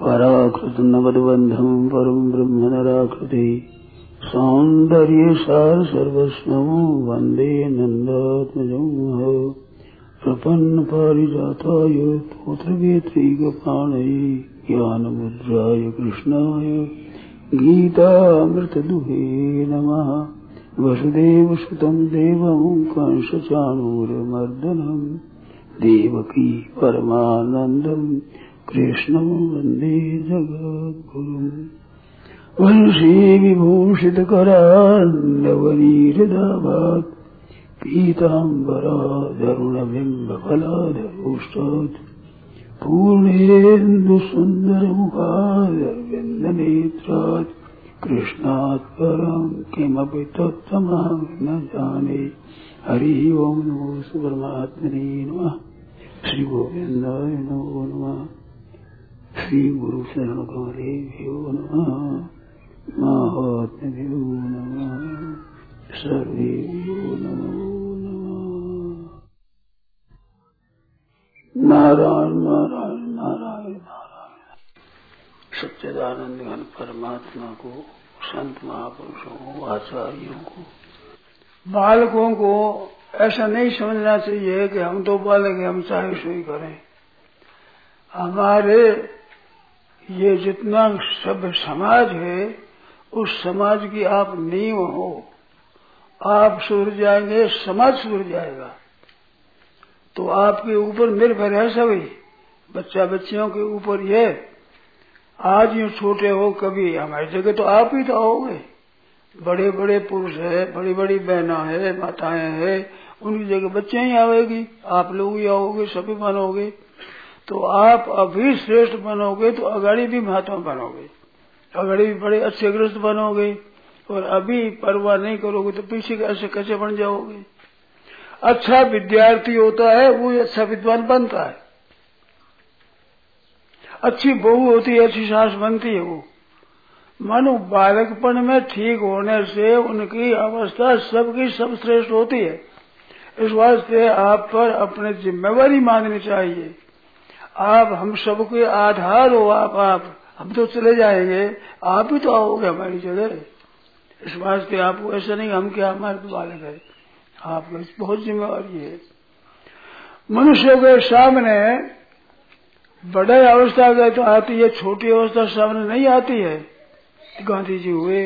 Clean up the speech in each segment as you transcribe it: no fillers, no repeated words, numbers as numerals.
पराकृत नवद्बन्धं परं ब्रह्म नराकृति सौन्दर्य सार सर्वस्वं वन्दे नन्दात्मजं प्रपन्न पारिजाताय तोत्रवेत्रैकपाणये ज्ञानमुद्राय कृष्णाय गीतामृतदुहे नमः। वसुदेवसुतं देवं कंसचाणूरमर्दनं देवकी परमानन्दं कृष्णं वन्दे जगद्गुरुम्। वंशी विभूषितकरान्नवनीहृदाभात् पीताम्बराधरुणबिम्बफलाधरोष्टात् पूर्णेन्दुसुन्दरमुखादरविन्दनेत्रात् कृष्णात् परं किमपि तत्त्वमहं न जाने। हरि ओम नमो परमात्मने नमः। श्री गोविंदाय नमो नमः। श्री गुरु शरण कमलेभ्यो नमः। महात्म्यो नमः। सर्वेभ्यो नमो नमः। नारायण नारायण नारायण नारायण। सच्चिदानंद घन परमात्मा को, संत महापुरुषों को, आचार्यों को, बालकों को ऐसा नहीं समझना चाहिए कि हम तो बालक हैं, हम चाहे सोई करें। हमारे ये जितना सभ्य समाज है उस समाज की आप नींव हो। आप सुधर जाएंगे, समाज सुधर जाएगा। तो आपके ऊपर निर्भर है सभी, बच्चा बच्चियों के ऊपर ये। आज यूं छोटे हो, कभी हमारी जगह तो आप ही तो आओगे। बड़े बड़े पुरुष है, बड़ी बड़ी बहना है, माताएं हैं, उनकी जगह बच्चे ही आवेगी, आप लोग ही आओगे, सभी बनोगे। तो आप अभी श्रेष्ठ बनोगे तो अगाड़ी भी महात्मा बनोगे, अगाड़ी भी बड़े अच्छे ग्रस्त बनोगे। और अभी परवाह नहीं करोगे तो पीछे ऐसे कैसे बन जाओगे। अच्छा विद्यार्थी होता है वो अच्छा विद्वान बनता है। अच्छी बहू होती है, अच्छी सास बनती है। वो मानो बालकपन में ठीक होने से उनकी अवस्था सबकी सब श्रेष्ठ होती है। इस वास्ते आप पर अपने जिम्मेवारी माननी चाहिए। आप हम सबके आधार हो। आप हम तो चले जाएंगे, आप ही तो आओगे हमारी जगह। इस वास्ते आपको ऐसा नहीं हम क्या हमारे तो बालक है, आपको बहुत जिम्मेवारी है। मनुष्य के सामने बड़े अवस्था गए तो आती है, छोटी अवस्था सामने नहीं आती है। गांधी जी हुए,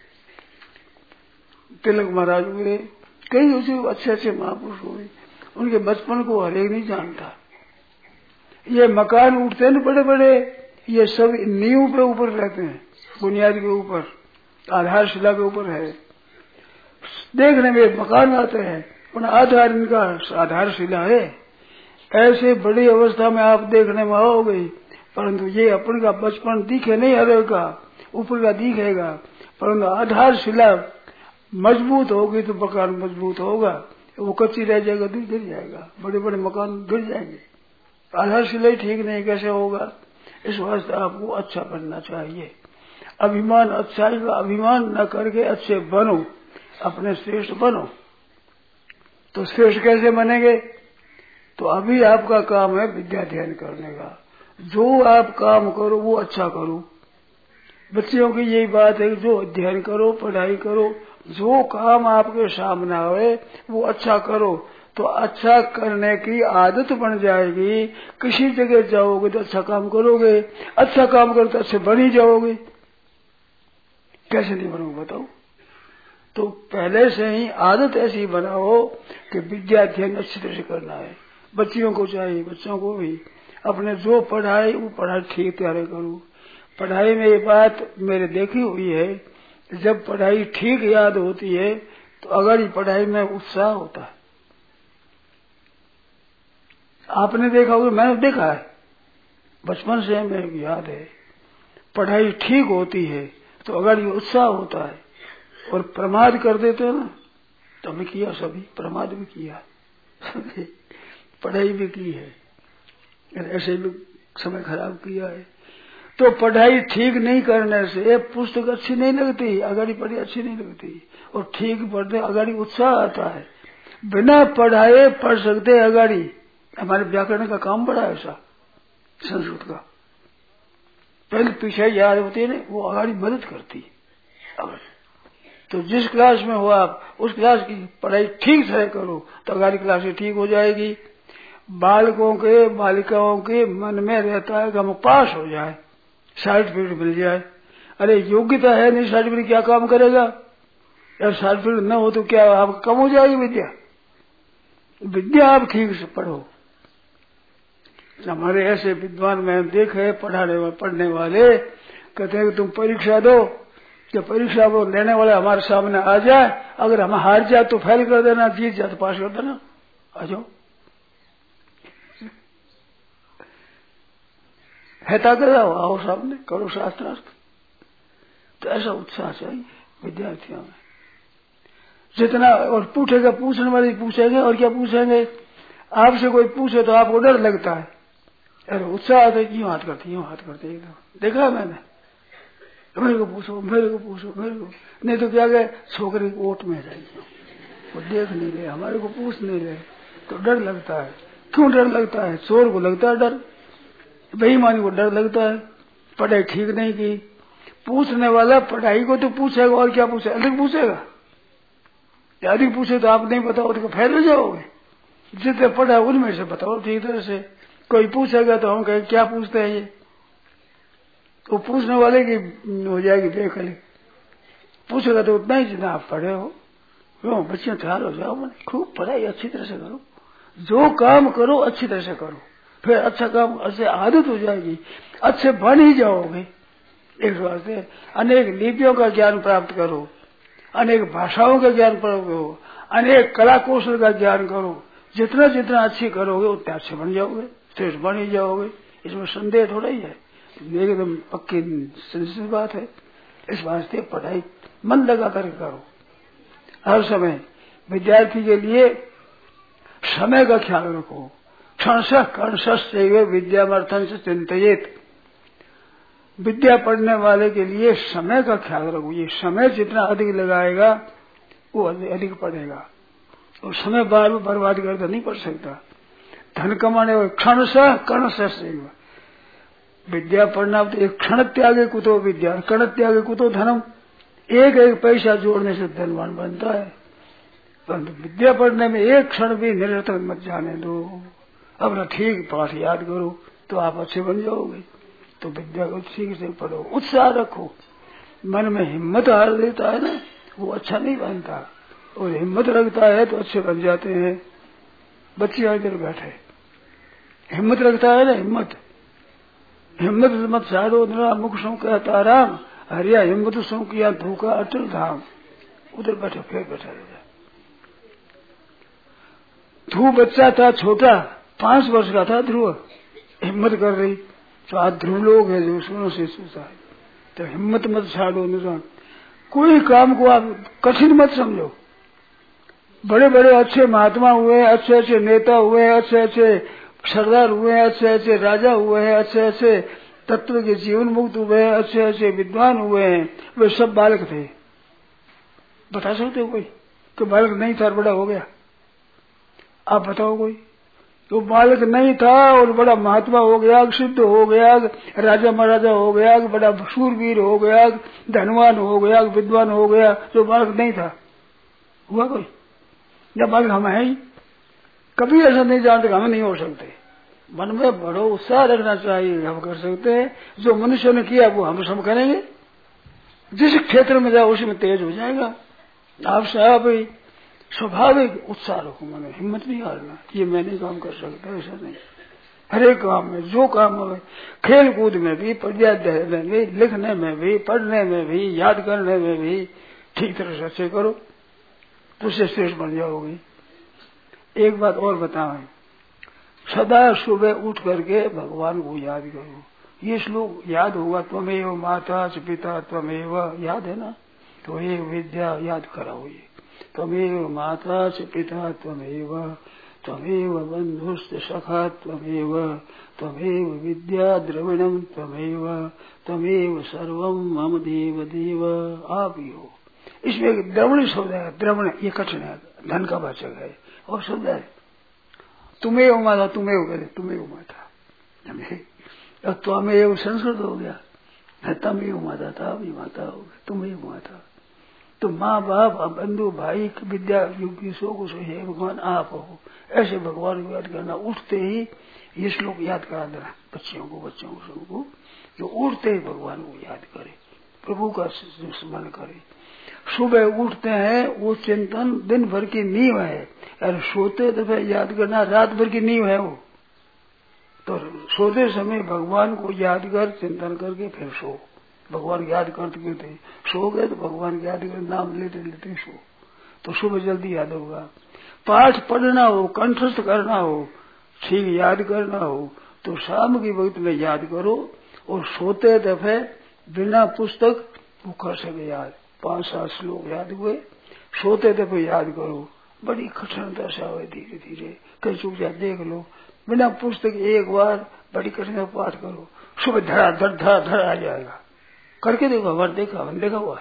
तिलक महाराज हुए, कई अच्छे अच्छे महापुरुष हुए। उनके बचपन को हर एक नहीं जानता। ये मकान उठते हैं बड़े बड़े, ये सब नींव पे ऊपर रहते हैं, बुनियाद के ऊपर, आधारशिला के ऊपर है। देखने में मकान आते हैं, उन आधार इनका आधारशिला है। ऐसे बड़ी अवस्था में आप देखने में आओगे, परंतु ये अपन का बचपन दिखे नहीं हरे का, ऊपर का दिखेगा। परंतु आधारशिला मजबूत होगी तो मकान मजबूत होगा। वो कच्ची रह जाएगा तो गिर जाएगा, बड़े बड़े मकान गिर जाएंगे। आधारशिला ही ठीक नहीं, कैसे होगा। इस वास्ते आपको अच्छा बनना चाहिए। अभिमान अच्छाई का अभिमान न करके अच्छे बनो, अपने श्रेष्ठ बनो। तो श्रेष्ठ कैसे बनेंगे। तो अभी आपका काम है विद्या अध्ययन करने का। जो आप काम करो वो अच्छा करो। बच्चियों की यही बात है कि जो अध्ययन करो, पढ़ाई करो, जो काम आपके सामने आए वो अच्छा करो। तो अच्छा करने की आदत बन जाएगी। किसी जगह जाओगे तो अच्छा काम करोगे, अच्छा काम करो तो अच्छे बन ही जाओगे। कैसे नहीं बनोगे बताओ। तो पहले से ही आदत ऐसी बनाओ कि विद्या अध्ययन अच्छी तरह से करना है। बच्चियों को चाहिए, बच्चों को भी अपने जो पढ़ाई वो पढ़ाई ठीक तैयार करो। पढ़ाई में ये बात मेरे देखी हुई है, जब पढ़ाई ठीक याद होती है तो अगर पढ़ाई में उत्साह होता है। आपने देखा होगा, मैंने देखा है, बचपन से मेरे याद है। पढ़ाई ठीक होती है तो अगर ये उत्साह होता है। और प्रमाद कर देते हैं ना, तो हमें किया, सभी प्रमाद भी किया, पढ़ाई भी की है, ऐसे भी समय खराब किया है। तो पढ़ाई ठीक नहीं करने से पुस्तक अच्छी नहीं लगती, अगाड़ी पढ़ी अच्छी नहीं लगती। और ठीक पढ़ते अगाड़ी उत्साह आता है। बिना पढ़ाए पढ़ सकते अगाड़ी। हमारे व्याकरण का काम बड़ा ऐसा, संस्कृत का पहले पीछे याद होती है ना, वो आगे मदद करती है। तो जिस क्लास में हो आप उस क्लास की पढ़ाई ठीक से करो तो अगली क्लास ठीक हो जाएगी। बालकों के बालिकाओं के मन में रहता है कि हम पास हो जाए, सर्टिफिकेट मिल जाए। अरे योग्यता है नहीं, सर्टिफिकेट क्या काम करेगा? यार सर्टिफिकेट न हो तो क्या आप कम हो जाएगी विद्या? विद्या आप ठीक से पढ़ो। हमारे ऐसे विद्वान में देखे पढ़ने वाले कहते हैं कि तुम परीक्षा दो, जब परीक्षा वो लेने वाला हमारे सामने आ जाए, अगर हम हार जाए तो फेल कर देना, जीत जाए तो पास कर देना, आ जाओ। है ताकत आओ सामने करो शास्त्रार्थ। तो ऐसा उत्साह चाहिए विद्यार्थियों में जितना। और पूछेगा, पूछने वाले पूछेंगे और क्या पूछेंगे? आपसे कोई पूछे तो आपको डर लगता है, अरे उत्साह आता है क्यों हाथ करते देखा मैंने, मेरे को पूछो मेरे को नहीं तो क्या गए छोकरी ओट में जाएगी, वो देख नहीं रहे, हमारे को पूछ नहीं रहे, तो डर लगता है। क्यों डर लगता है? चोर को लगता है डर, बेईमानी को डर लगता है, पढ़ाई ठीक नहीं की। पूछने वाला पढ़ाई को तो पूछेगा और क्या पूछेगा? अधिक पूछेगा। अधिक पूछे तो आप नहीं बताओ तो फेल हो जाओगे। जितने पढ़ा उनमें से बताओ ठीक तरह से। कोई पूछेगा तो हम कहें क्या पूछते हैं ये, तो पूछने वाले की हो जाएगी बेखली। पूछेगा तो उतना ही जितना आप पढ़े हो। क्यों बच्चियों तैयार हो जाओ, मैंने खूब पढ़ाई अच्छी तरह से करो, जो काम करो अच्छी तरह से करो, फिर अच्छा काम अच्छे आदत हो जाएगी, अच्छे बन ही जाओगे। एक वास्ते अनेक लिपियों का ज्ञान प्राप्त करो, अनेक भाषाओं का ज्ञान प्राप्त करो, अनेक कला कौशल का ज्ञान करो। जितना जितना अच्छी करोगे उतना अच्छे बन जाओगे, श्रेष्ठ बन ही जाओगे। इसमें संदेह थोड़ा ही है, एकदम पक्की सिंसियर बात है। इस वास्ते पढ़ाई मन लगा कर करो हर समय। विद्यार्थी के लिए समय का ख्याल रखो। क्षणशः कर्णशः विद्यामर्थन से चिंतित। विद्या पढ़ने वाले के लिए समय का ख्याल रखो। ये समय जितना अधिक लगाएगा वो अधिक पढ़ेगा, और समय बार बार बर्बाद करके नहीं पढ़ सकता। धन कमाने वाले क्षणशः कर्णशः विद्या पढ़ना तो एक क्षण त्यागे कुतो विद्या, कण त्यागे कुतो धनम। एक एक पैसा जोड़ने से धनवान बनता है, परंतु विद्या पढ़ने में एक क्षण भी निरर्थक मत जाने दो। अपना ठीक पाठ याद करो तो आप अच्छे बन जाओगे। तो विद्या को ठीक से पढ़ो, उत्साह रखो। मन में हिम्मत हार देता है ना, वो अच्छा नहीं बनता, और हिम्मत रखता है तो अच्छे बन जाते हैं। बच्चे इधर बैठे, हिम्मत रखता है ना, हिम्मत मत सारो नरा मुख सो कहता राम, हरिया हिम्मत सो किया धोखा अटल धाम। उधर बैठे, फिर बैठा रहे। ध्रुव बच्चा था छोटा, 5 वर्ष का था ध्रुव, हिम्मत कर रही। तो आज ध्रुव लोग है जो सुनो से सोचा है, तो हिम्मत मत छाड़ो निशान। कोई काम को आप कठिन मत समझो। बड़े बड़े अच्छे महात्मा हुए, अच्छे अच्छे नेता हुए, अच्छे अच्छे सरदार हुए, अच्छे अच्छे राजा हुए हैं, अच्छे अच्छे तत्व के जीवन मुक्त हुए हैं, अच्छे अच्छे विद्वान हुए हैं, वे सब बालक थे। बता सकते हो कोई तो बालक नहीं था और बड़ा हो गया? आप बताओ कोई तो बालक नहीं था और बड़ा महात्मा हो गया, सिद्ध हो गया, राजा महाराजा हो गया, बड़ा शूरवीर हो गया, धनवान हो गया, विद्वान हो गया, जो बालक नहीं था? हुआ कोई? जब बालक हम है ही, कभी ऐसा नहीं जानते हम नहीं हो सकते। मन में बड़ो उत्साह रखना चाहिए, हम कर सकते हैं। जो मनुष्य ने किया वो हम सब करेंगे। जिस क्षेत्र में जाओ उसी में तेज हो जाएगा। आपसे आप स्वाभाविक उत्साह रखो, मन में हिम्मत नहीं हारना, ये मैं नहीं काम कर सकता, ऐसा नहीं। हर एक काम में, जो काम हो, खेल कूद में भी, पढ़ाई में भी, लिखने में भी, पढ़ने में भी, याद करने में भी ठीक तरह से अच्छे करो तो उससे श्रेष्ठ बन जाओगे। एक बात और बताएं, सदा सुबह उठ करके भगवान को याद करो। ये श्लोक याद होगा, त्वमेव माता च पिता त्वमेव, याद है ना? तो ये विद्या याद कराओ। ये त्वमेव माता च पिता त्वमेव, त्वमेव बंधुश्च सखा त्वमेव, त्वमेव विद्या द्रविणम त्वमेव, त्वमेव सर्वम मम देव देव। आप ही हो। इसमें द्रवण शब्द है, द्रवण ये कठिन है, धन का वाचक है, और शब्द है तुम्हें माता, तुम्हें कहते तुम्हें माता, त्वमेव संस्कृत हो गया। तम ही माता था, अभी माता हो, तुम ही माता। तो माँ बाप बंधु भाई विद्या युग सो कुछ है भगवान आप हो, ऐसे भगवान को याद करना। उठते ही ये श्लोक याद करा देना बच्चों को सबको, जो उठते ही भगवान को याद करे, प्रभु का स्मरण करे। सुबह उठते हैं वो चिंतन दिन भर की नींव है, और सोते दफे याद करना रात भर की नींव है वो। तो सोते समय भगवान को याद कर चिंतन करके फिर सो। भगवान याद करते थे, सो गए तो भगवान याद कर नाम लेते लेते सो, तो सुबह जल्दी याद होगा। पाठ पढ़ना हो, कंठस्थ करना हो, ठीक याद करना हो, तो शाम की वक्त में याद करो। और सोते दफे बिना पुस्तक वो कर सके याद, 5-7 श्लोक याद हुए, सोते दफे याद करो। बड़ी कठिनता से आवे धीरे धीरे, कहीं चुप जा देख लो, बिना पुस्तक एक बार बड़ी कठिन पाठ करो, सुबह धड़ आ जाएगा। करके देखो, हमारे देखा हुआ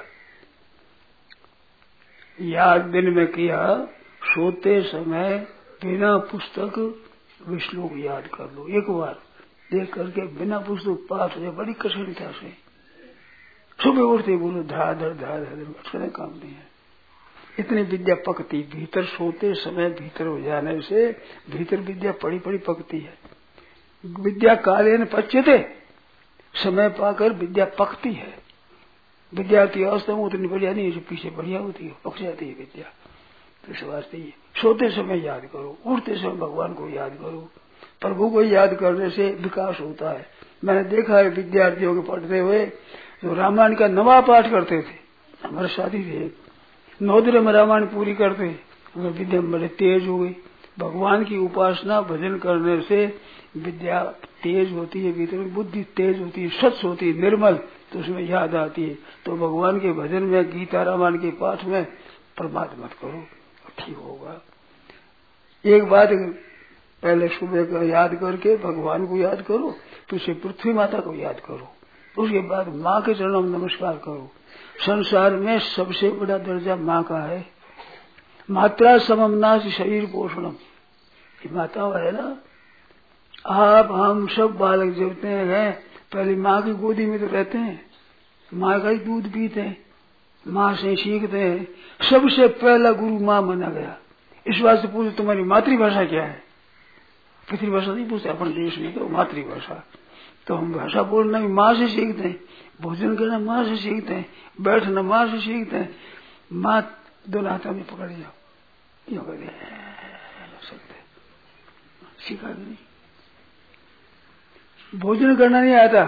याद दिन में किया, सोते समय बिना पुस्तक श्लोक याद कर लो एक बार, देख करके बिना पुस्तक पाठ हो जाए बड़ी कठिनता से। सुबह उठते बोलो धड़ अच्छा काम नहीं है। इतनी विद्या पकती भीतर, सोते समय भीतर हो जाने से भीतर विद्या पड़ी पकती है। विद्या कालेन पच्यते, समय पाकर विद्या पकती है। विद्यार्थी अवस्था में उतनी बढ़िया नहीं है, जो पीछे बढ़िया होती है, पक जाती है विद्या। तो इस वास्ते ही सोते समय याद करो, उठते समय भगवान को याद करो। प्रभु को याद करने से विकास होता है। मैंने देखा है विद्यार्थियों के पढ़ते हुए जो रामायण का नवा पाठ करते थे, हमारे साथी थे, 9 दिन में रामायण पूरी करते, विद्या बड़े तेज हो गई। भगवान की उपासना भजन करने से विद्या तेज होती है, भीतर बुद्धि तेज होती है, स्वच्छ होती है, निर्मल, तो उसमें याद आती है। तो भगवान के भजन में, गीता रामायण के पाठ में प्रमाद मत करो, ठीक होगा। एक बात पहले सुबह का याद करके भगवान को याद करो, तो उसे पृथ्वी माता को याद करो, उसके बाद माँ के चरणों में नमस्कार करो। संसार में सबसे बड़ा दर्जा माँ का है। मात्रा सममनाश शरीर पोषणम, माता है ना। आप हम सब बालक जबते हैं पहले माँ की गोदी में तो रहते हैं, माँ का ही दूध पीते हैं, माँ से सीखते हैं। सबसे पहला गुरु माँ माना गया। इस बात से पूछो तुम्हारी मातृभाषा क्या है? पितृभाषा नहीं पूछते अपन देश में, तो मातृभाषा। तो हम भाषा बोलना भी माँ से सीखते हैं, भोजन करना माँ से सीखते हैं, बैठना माँ से सीखते हैं। माँ दोनों हाथों में पकड़ जाओ, यूं कर सकते, सीखा नहीं। भोजन करना नहीं आता,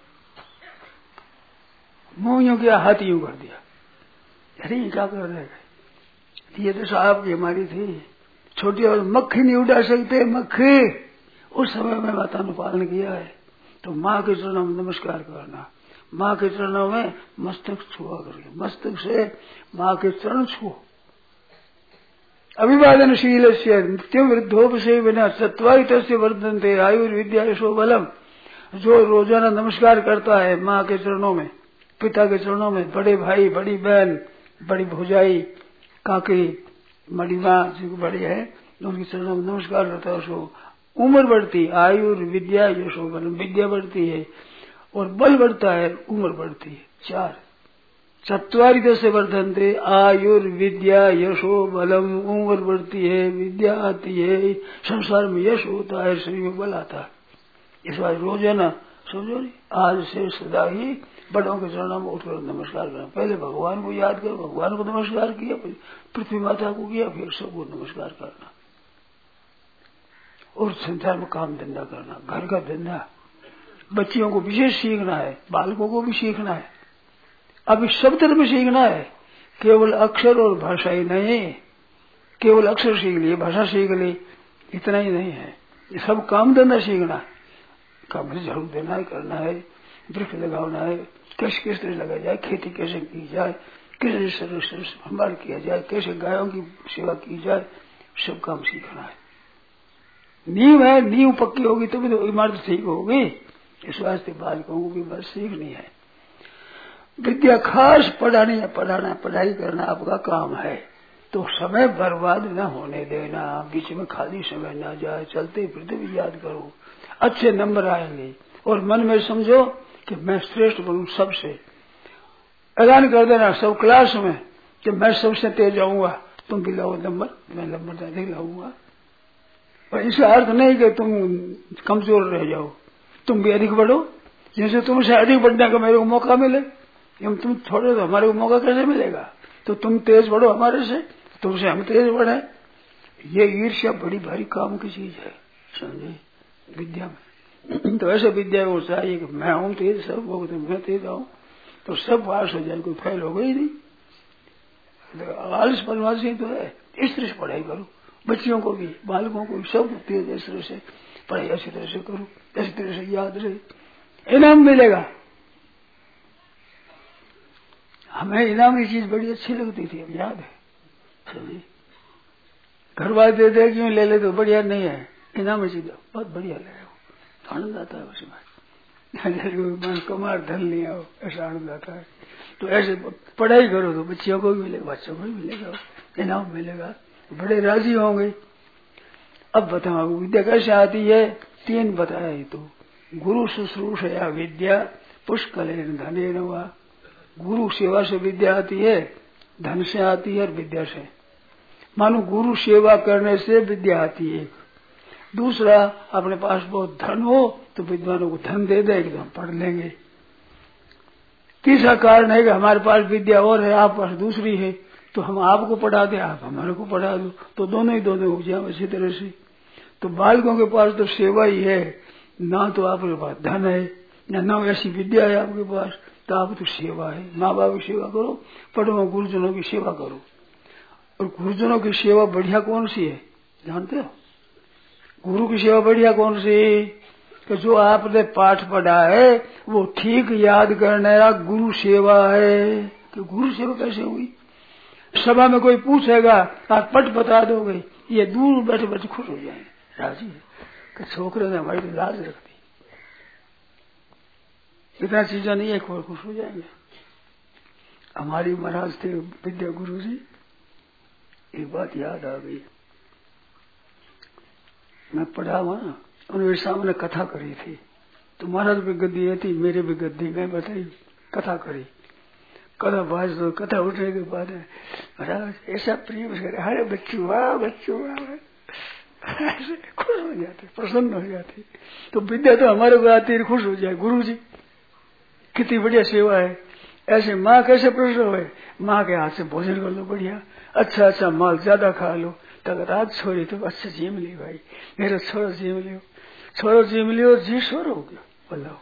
मुंह यूं किया, हाथ यूं कर दिया, अरे ये क्या कर रहे हैं? ये तो साहब की हमारी थी छोटी, और मक्खी नहीं उड़ा सकते, मक्खी। उस समय में माता ने पालन किया है। तो माँ के चरणों में नमस्कार करना, माँ के चरणों में मस्तक छुआ करके, मस्तक से माँ के चरण छुओ। अभिवादनशील से नित्यम वृद्धोपसे बिना सत्वाहित वर्धनते आयुर्विद्या यशो बलम। जो रोजाना नमस्कार करता है माँ के चरणों में, पिता के चरणों में, बड़े भाई, बड़ी बहन, बड़ी भौजाई, काकी, बड़ी माँ जो बड़ी है, उनके चरणों में नमस्कार करता है, उसको उम्र बढ़ती, आयुर्विद्या यशो बलम, विद्या बढ़ती है और बल बढ़ता है, उम्र बढ़ती है। 4 चत्वारित से वर्धनते आयुर्विद्या यशो बलम, उम्र बढ़ती है, विद्या आती है, संसार में यश होता है, शरीर में बल आता है। इस बार रोजाना समझो, आज से सदा ही बड़ों के चरणों में उठकर नमस्कार करना। पहले भगवान को याद कर, भगवान को नमस्कार किया, फिर पृथ्वी माता को किया, फिर सबको नमस्कार करना। और संसार में काम धंधा करना, घर का धंधा, बच्चियों को विशेष सीखना है, बालकों को भी सीखना है। अभी सब तरह में सीखना है, केवल अक्षर और भाषा ही नहीं। केवल अक्षर सीख लिए, भाषा सीख ली, इतना ही नहीं है, ये सब काम धंधा सीखना है। काम में झाड़ू देना है, करना है, वृक्ष लगाना है, किस तरह लगाया जाए, खेती कैसे की जाए, कैसे संभाल किया जाए, कैसे गायों की सेवा की जाए, सब काम सीखना है। नींव है, नींव पक्की होगी तभी तो इमारत ठीक होगी। इस वास्ते बालकों को भी बस सीखनी है। विद्या खास पढ़ानी है, पढ़ाई करना आपका काम है। तो समय बर्बाद न होने देना, बीच में खाली समय न जाए, चलते फिरते भी याद करो, अच्छे नंबर आएंगे। और मन में समझो कि मैं श्रेष्ठ बनूं सबसे। ऐलान कर देना सब क्लास में कि मैं सबसे तेज आऊंगा, तुम भी लाओ नंबर, मैं नंबर अधिक लाऊंगा। और इसका अर्थ नहीं कि तुम कमजोर रह जाओ, तुम भी अधिक बढ़ो। जैसे तुमसे अधिक बढ़ने का मेरे को मौका मिले, हम तुम छोड़ो तो हमारे को मौका कैसे मिलेगा? तो तुम तेज बढ़ो हमारे से, तुमसे हम तेज बढ़े। ये ईर्ष्या बड़ी भारी काम की चीज है, समझे, विद्या में। तो ऐसे विद्या को चाहिए कि मैं हूं तेज, सब लोग तो मैं तेज आऊं, तो सब पास हो जाए, कोई फेल हो गई नहीं। तो आलस बनवासी तो है, इस तरह से पढ़ाई करो, बच्चियों को भी, बालकों को भी, सब तेज इस तरह से पढ़ाई अच्छी तरह से करो, इस तरह से याद रहे, इनाम मिलेगा। हमें इनाम की चीज बड़ी अच्छी लगती थी, अब याद है, समझे। घर वाले दे दे क्यों ले ले तो बढ़िया नहीं है, इनाम चीज बहुत बढ़िया लगे, आनंद आता है उसमें। कमार धन लिया हो, ऐसा आनंद आता है। तो ऐसे पढ़ाई करो तो बच्चियों को भी मिलेगा, बच्चों को भी मिलेगा, इनाम मिलेगा, बड़े राजी होंगे। अब बताओ विद्या कैसे आती है? 3 बताया तो, गुरु शुश्रूषया विद्या पुष्कलेन धनेन वा। गुरु सेवा से विद्या आती है, धन से आती है और विद्या से। मानो गुरु सेवा करने से विद्या आती है। दूसरा, अपने पास बहुत धन हो तो विद्वानों को धन दे दे, एकदम पढ़ लेंगे। तीसरा कारण है कि हमारे पास विद्या और है, आप पास दूसरी है, तो हम आपको पढ़ा दें, आप हमारे को पढ़ा दो, तो दोनों ही दोनों हो जाए अच्छी तरह से। तो बालकों के पास तो सेवा ही है, ना तो आपके पास धन है, ना ऐसी विद्या है आपके पास, तो आप तो सेवा है। माँ बाप की सेवा करो, पढ़ो, गुरुजनों की सेवा करो। और गुरुजनों की सेवा बढ़िया कौन सी है जानते हो? गुरु की सेवा बढ़िया कौन सी? कि जो आपने पाठ पढ़ा है वो ठीक याद करने का गुरु सेवा है। कि गुरु सेवा कैसे हुई? सभा में कोई पूछेगा, आप पट बता दोगे, ये दूर बैठे बैठे खुश हो जाएंगे, राजी है कि छोकरे ने हमारी तो लाज रख दी, इतना चीजें नहीं है, खुश हो जाएंगे। हमारी महाराज थे विद्या गुरु जी, एक बात याद आ गई, मैं पढ़ा वहां, उन्होंने सामने कथा करी थी, तो महाराज भी गद्दी थी, मेरे भी गद्दी, मैं बताई कथा करी, कथा बाज तो कथा उठने के बाद महाराज ऐसा प्रेम से, अरे बच्चू वाह, बच्चू वाह, ऐसे खुश हो जाते, प्रसन्न हो जाते। तो विद्या तो हमारे को आती है, खुश हो जाए, गुरु जी कितनी बढ़िया सेवा है। ऐसे माँ कैसे प्रसन्न हुए, माँ के हाथ से भोजन कर लो बढ़िया, अच्छा अच्छा माल ज्यादा खा लो, तक रात छोड़ी तो अच्छा जीम ली भाई, मेरा छोरो जीम लियो, छोरो जीम लियो, जी स्वर हो गया, बोलो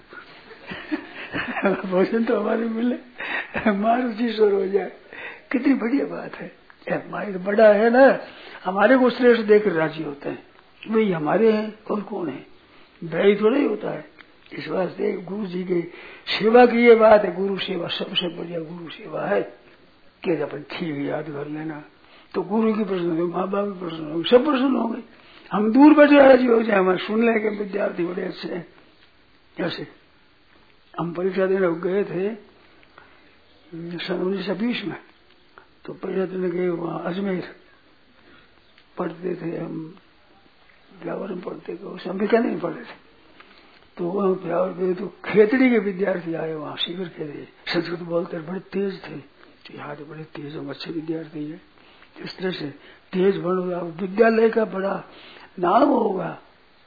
भोजन तो हमारे मिले, मारो जी स्वर हो जाए, कितनी बढ़िया बात है। हमारे बड़ा है ना, हमारे को श्रेष्ठ देख राजी होते हैं, वही हमारे हैं और कौन है, भाई थोड़ा ही होता है। इस वास्ते गुरु जी की सेवा की ये बात है, गुरु सेवा सबसे बढ़िया गुरु सेवा है कि अपन ठीक याद कर लेना, तो गुरु की प्रसन्न हो, माँ बाप की प्रसन्न हो, सब प्रसन्न हो गए। हम दूर बैठे राजी हो जाए, हमारे सुन ले के विद्यार्थी बड़े अच्छे हैं। जैसे हम परीक्षा देने गए थे सन 1920 में, तो परीक्षा देने गए वहां अजमेर, पढ़ते थे हम, व्यावरण पढ़ते थे, उस अंबिका नहीं पढ़े थे, तो वहां व्यावर गए तो खेतड़ी के विद्यार्थी आए वहां शिविर के लिए, संस्कृत बोलते बड़े तेज थे, तो यहाँ तो बड़े तेज और अच्छे विद्यार्थी है। इस तरह से तेज बनोगा, विद्यालय का बड़ा नाम होगा।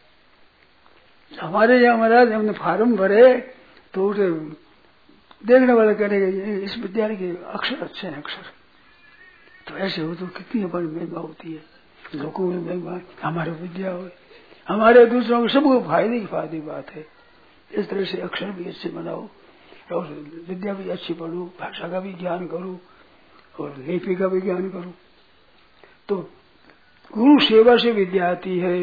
हमारे यहाँ महाराज हमने फार्म भरे तो उसे देखने वाले करेंगे इस विद्यालय के अक्षर अच्छे हैं, अक्षर तो ऐसे हो तो कितनी बड़ी महिमा होती है, लोगों में महिमा, हमारे विद्या हो, हमारे दूसरों को सबको फायदे की बात है। इस तरह से अक्षर भी अच्छे बनाओ और विद्या भी अच्छी पढ़ो, भाषा का भी ज्ञान करो और लिपि का भी ज्ञान करो। तो गुरु सेवा से विद्या आती है।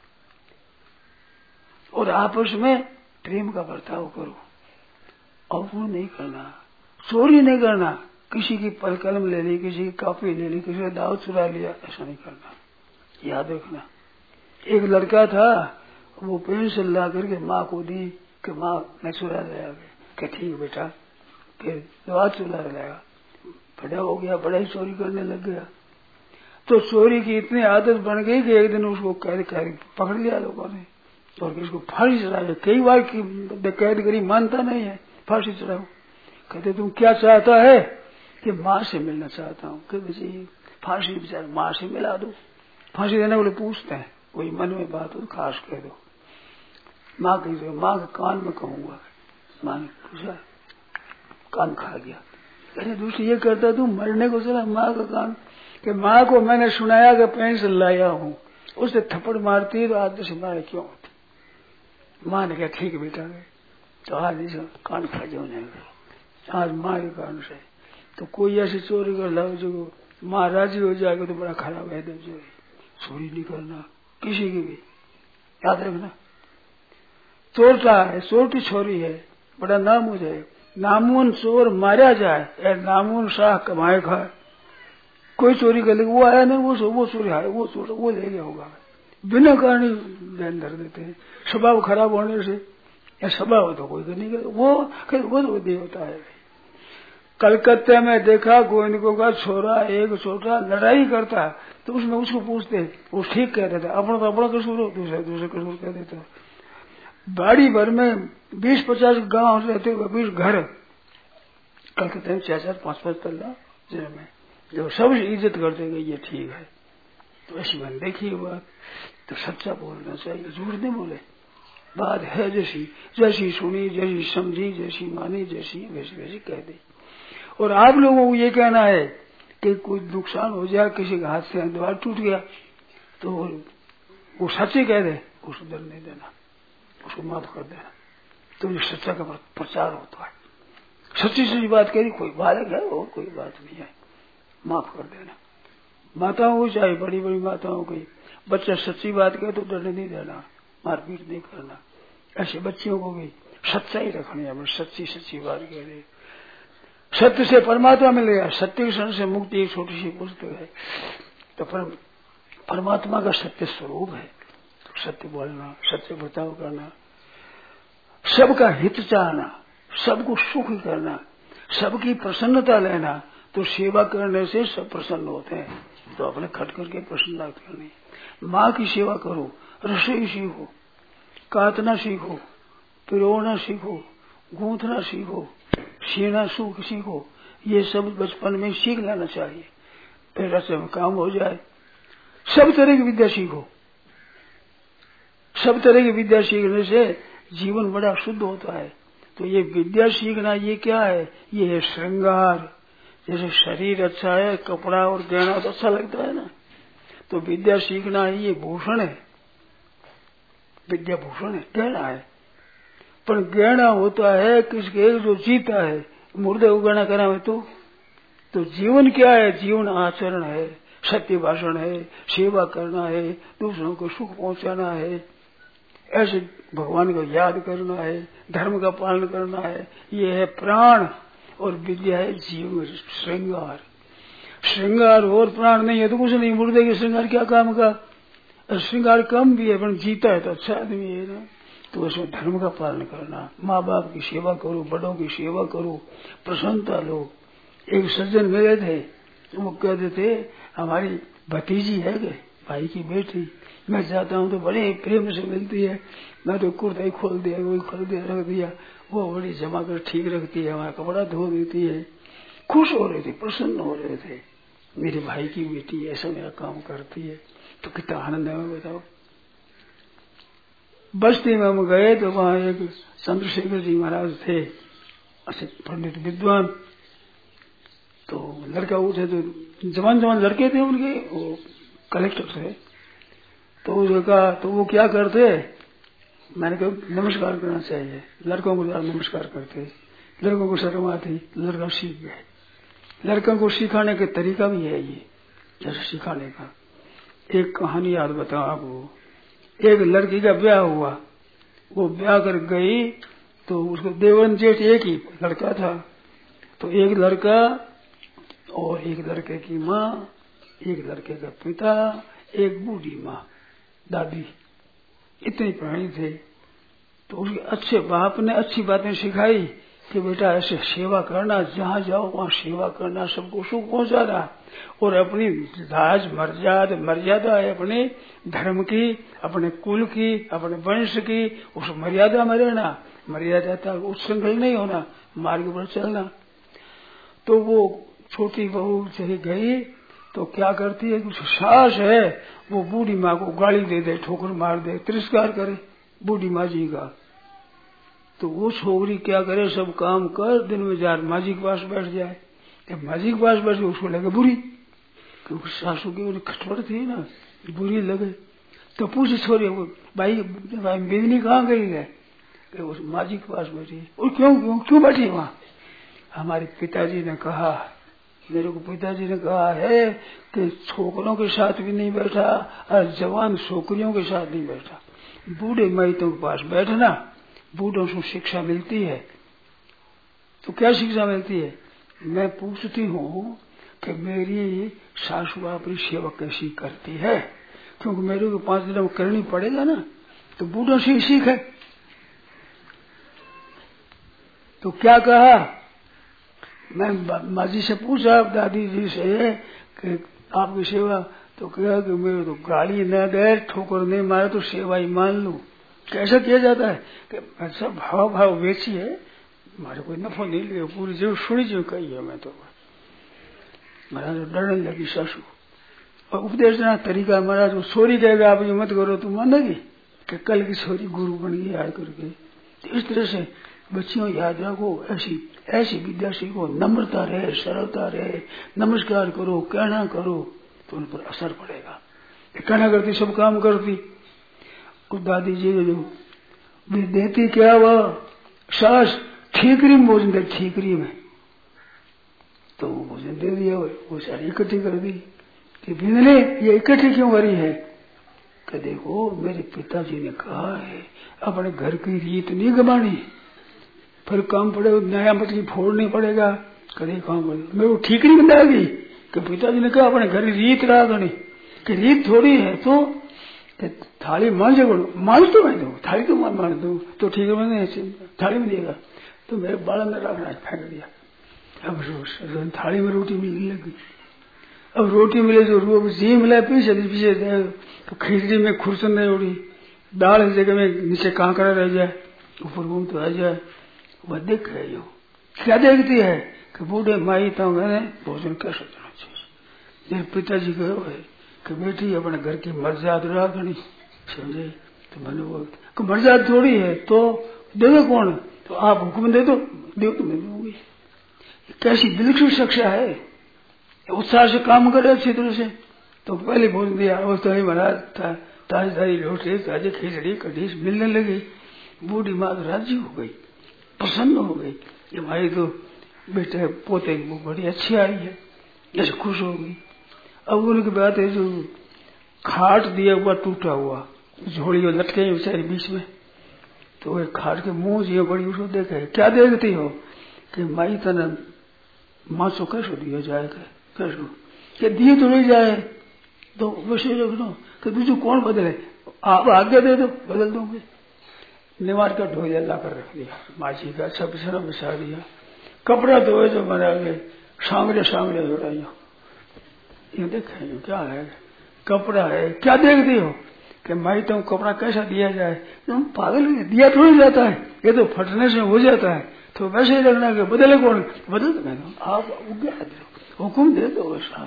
और आपस में प्रेम का बर्ताव करो, अवगुण नहीं करना, चोरी नहीं करना, किसी की कलम ले ली, किसी की कॉपी ले ली, किसी का दाव चुरा लिया, ऐसा नहीं करना, याद रखना। एक लड़का था, वो पेंसिल ला करके माँ को दी कि माँ मैं चुरा लाया, कि ठीक बेटा, फिर दवा चुरा लाया, बड़ा हो गया, बड़ा ही चोरी करने लग गया। तो चोरी की इतनी आदत बन गई कि एक दिन उसको पकड़ लिया लोगों ने, और किसको फांसी चढ़ाए। कई बार कैद करी, मानता नहीं है, फांसी चढ़ाओ। कहते तुम क्या चाहता है? कि माँ से मिलना चाहता हूँ। कि जी फांसी बेचारे माँ से मिला दो। फांसी देने वाले पूछते हैं, कोई मन में बात हो खास कह दो। माँ कही तो माँ के कान में कहूंगा। माँ ने पूछा, कान खा गया। अरे दूसरी ये करता तू मरने को चला, माँ का कान। कि माँ को मैंने सुनाया कि पेंसिल लाया हूँ, उसे थप्पड़ मारती है तो आज से मारे क्यों होती। माँ ने कहा ठीक बेटा, तो आज इस कान खा जाओ नहीं, आज माँ के कान से। तो कोई ऐसी चोरी कर लो जो माँ राजी हो जाएगी तो बड़ा खराब है। चोरी नहीं करना किसी की भी, याद रखना। चोरता है, चोरटी छोरी है, बड़ा नाम हो जाए। नामून चोर मारा जाए, नामून शाह कमाए खाए। कोई चोरी कर ले, वो आया नहीं, वो चोरी आया, वो चोर वो ले गया होगा। बिना कारण बैन धर देते हैं। स्वभाव खराब होने से, या स्वभाव तो कोई नहीं कर, वो तो देवता है। कलकत्ते में देखा गोविंदको का छोरा एक छोटा लड़ाई करता, तो उसमें उसको पूछते, वो ठीक कह देता, अपना तो अपना कसूर हो, दूसरे कसूर कह देता। बाड़ी भर में 20-50 गांव रहते हुए 20 घर कलकत्ते में 4-4, 5-5 तल्ला में, जो सब इज्जत करते गए, ये ठीक है। तो ऐसी मैंने देखी बात, तो सच्चा बोलना चाहिए, झूठ नहीं बोले। बात है जैसी जैसी सुनी, जैसी समझी, जैसी मानी, जैसी वैसी वैसी कह दी। और आप लोगों को ये कहना है कि कोई नुकसान हो जाए, किसी के हाथ से द्वार टूट गया, तो वो सच्चे कह दे, उसको दंड नहीं देना, उसको माफ कर देना। तो ये सच्चा का प्रचार होता है। सच्ची सच्ची बात कह दी, कोई बालक है और कोई बात नहीं है, माफ कर देना। माताओं को चाहे बड़ी बड़ी माताओं की, बच्चा सच्ची बात कहे तो दंड नहीं देना, मारपीट नहीं करना। ऐसे बच्चियों को भी सच्चाई रखनी है, सच्ची बात कह दे। सत्य से परमात्मा मिलेगा, सत्य के क्षण से मुक्ति एक छोटी सी पुस्तक है। तो परमात्मा का सत्य स्वरूप है। तो सत्य बोलना, सत्य बर्ताव करना, सबका हित चाहना, सबको सुख करना, सबकी प्रसन्नता लेना। तो सेवा करने से सब प्रसन्न होते हैं। तो अपने खट करके प्रसन्नता करनी। माँ की सेवा करो, रसोई सीखो, काटना सीखो, पिरोना सीखो, गूंथना सीखो, सीना सूख सीखो। ये सब बचपन में सीख लेना चाहिए, फिर रस्ते में काम हो जाए। सब तरह की विद्या सीखो। सब तरह की विद्या सीखने से जीवन बड़ा शुद्ध होता है। तो ये विद्या सीखना ये क्या है? ये है श्रृंगार। जैसे शरीर अच्छा है, कपड़ा और गहना तो अच्छा लगता है ना, तो विद्या सीखना ये भूषण है। विद्या भूषण है, गहना है। पर गहना होता है किसके? जो जीता है। मुर्दे को गहना करा तो जीवन क्या है? जीवन आचरण है, सत्य भाषण है, सेवा करना है, दूसरों को सुख पहुंचाना है, ऐसे भगवान को याद करना है, धर्म का पालन करना है। ये है प्राण और विद्या है जीवन, श्रृंगार। श्रृंगार और प्राण नहीं है तो कुछ नहीं। मुर्दे के श्रृंगार क्या काम का? श्रृंगार कम भी है पर जीता है तो अच्छा आदमी है ना। तो उसमें धर्म का पालन करना, माँ बाप की सेवा करो, बड़ों की सेवा करो, प्रसन्नता लो। एक सज्जन मिले थे, वो कहते थे हमारी भतीजी है कि भाई की बेटी, मैं जाता हूँ तो बड़े प्रेम से मिलती है। मैं तो कुर्ता ही खोल दिया, वही खोल दिया, रख दिया, वो बड़ी जमा कर ठीक रखती है, हमारा कपड़ा धो देती है। खुश हो रहे थे, प्रसन्न हो रहे थे, मेरे भाई की बेटी ऐसा मेरा काम करती है। तो कितना आनंद है बताओ। बस्ती में हम गए तो वहां एक चंद्रशेखर जी महाराज थे, अच्छे पंडित विद्वान। तो लड़का उठे तो जवान लड़के थे उनके, वो कलेक्टर थे। तो उसने कहा तो वो क्या करते? मैंने कहा नमस्कार करना चाहिए, लड़कों को नमस्कार करते। लड़कों को शर्म आती, लड़का सीख गए। लड़कों को सिखाने का तरीका भी है ये, जैसे सिखाने का। एक कहानी याद बताओ आपको। एक लड़की का ब्याह हुआ, वो ब्याह कर गई तो उसको देवन जेठ एक ही लड़का था। तो एक लड़का और एक लड़के की माँ, एक लड़के का पिता, एक बूढ़ी माँ, दादी, इतने प्राणी थे। तो उसके अच्छे बाप ने अच्छी बातें सिखाई कि बेटा ऐसे सेवा करना, जहाँ जाओ वहाँ सेवा करना, सबको सुख पहुंचाना, और अपनी राज मर्यादा है अपने धर्म की, अपने कुल की, अपने वंश की, उस मर्यादा में रहना, मर्यादा तक उत्संगल नहीं होना, मार्ग पर चलना। तो वो छोटी बहू चली गई तो क्या करती है, कुछ सास है वो बूढ़ी माँ को गाली दे दे, ठोकर मार दे, तिरस्कार करे बूढ़ी माँ जी का। तो वो छोकरी क्या करे, सब काम कर, दिन में जार माँ जी के पास बैठ जाए। जब माँ जी के पास बैठ, उसको लगे बुरी, क्योंकि सासू की खटपट थी ना, बुरी लगे। तो पूछे छोरी, भाई बिजली कहाँ गई है, कि उस माँ जी के पास बैठी। और क्यों बैठी वहाँ? हमारे पिताजी ने कहा, मेरे को पिताजी ने कहा है कि छोकरों के साथ भी नहीं बैठा और जवान छोकरियों के साथ नहीं बैठा, बूढ़े मैतों के पास बैठना, बूढ़ों से शिक्षा मिलती है। तो क्या शिक्षा मिलती है? मैं पूछती हूँ कि मेरी सासू अपनी सेवा कैसी करती है, क्योंकि मेरे को 5 दिन में करनी पड़ेगा ना, तो बूढ़ों से ही सीख है। तो क्या कहा, मैं माँ जी से पूछा, दादी जी से, कि आपकी सेवा, तो कहा कि मेरे तो गाली न दे, ठोकर नहीं मारे तो सेवा ही मान लूं। कैसा किया जाता है कि अच्छा भाव बेची है, हमारे कोई नफा नहीं लिया, पूरी जरूर सुनी जो कही है। मैं तो महाराज डरने लगी सासू, और उपदेश देना तरीका, महाराज वो छोरी कहेगा आप ये मत करो तो मानेगी कि कल की छोरी गुरु बन गई याद करके। तो इस तरह से बच्चियों याद रखो, ऐसी विद्या सीखो, नम्रता रहे, सरलता रहे, नमस्कार करो, कहना करो, तो उन पर असर पड़ेगा। कहना करती सब काम करती। कुछ दादी जी जो देती क्या, वह सास ठीकरी में भोजन दे, ठीकरी में, तो वो भोजन दे दिया, वो सारी इकट्ठी कर दी। कि बिंदले ये इकट्ठी क्यों करी है, कि देखो मेरे पिताजी ने कहा है अपने घर की रीत नहीं गमानी, फिर काम पड़े नया मछली फोड़नी पड़ेगा, कभी काम पड़े। मेरे को ठीक नहीं बंदा गई कि पिताजी ने कहा अपने घर रीत रागनी, कि रीत थोड़ी है तो थाली मान जो मान तो मैं दू, थाली तो मान दू तो ठीक है, थाली में देगा तो मेरे बाड़ा में रखना, फेंक दिया। अब थाली में रोटी मिलने लगी, अब रोटी मिले जो रो जी मिला पीछे पीछे, तो खिचड़ी में खुरसन नहीं उड़ी, दाल इस जगह में नीचे कांकड़ा रह जाए, ऊपर घूम तो आ जाए। वह देख रही हो, क्या देखती है कि बूढ़े माई तो मैंने भोजन कैसे देना चाहिए। मेरे पिताजी कहो है कि बेटी अपने घर की मर्यादा रखनी, समझे? तो मैंने वो मर्यादा थोड़ी है तो देगा कौन, तो आप हुक्म दे दो, तो मैं दूंगी। कैसी दिलचस्प शिक्षा है, उत्साह से काम करे अच्छी तरह से। तो पहले भोजन दिया, अवस्था ही महाराज था, ताजी रोटी, ताजी खिचड़ी कढ़ी मिलने लगी। बूढ़ी माँ राजी हो गई, प्रसन्न हो गई, ये भाई तो बेटे पोते की बड़ी अच्छी आई है, जैसे खुश हो गई। अब उनकी बात है जो खाट दिया हुआ टूटा हुआ, झोड़ी और लटके बेचारी बीच में, तो एक खाट के मुंह जी बड़ी उसको देखे, क्या देखती हो कि माई तना माँ को कैसे दिया जाएगा, कैसे क्या दिए तो नहीं जाए, तो वैसे रख दो कि दूसरे कौन बदले, आप आज्ञा दे दो बदल दोगे। निवार का ढोया ला कर रख दिया, माँ जी का अच्छा बिछाना बिछा दिया, कपड़ा धोए जो बना गए, सांगड़े जोड़ाइयो, ये देखे क्या है, कपड़ा है, क्या देखती हो कि माई तुम कपड़ा कैसा दिया जाए, तुम पागल नहीं, दिया थोड़ी जाता है, ये तो फटने से हो जाता है, तो वैसे ही रखना कि बदले कौन, बदल दो, आप हुक्म दे दो वैसा,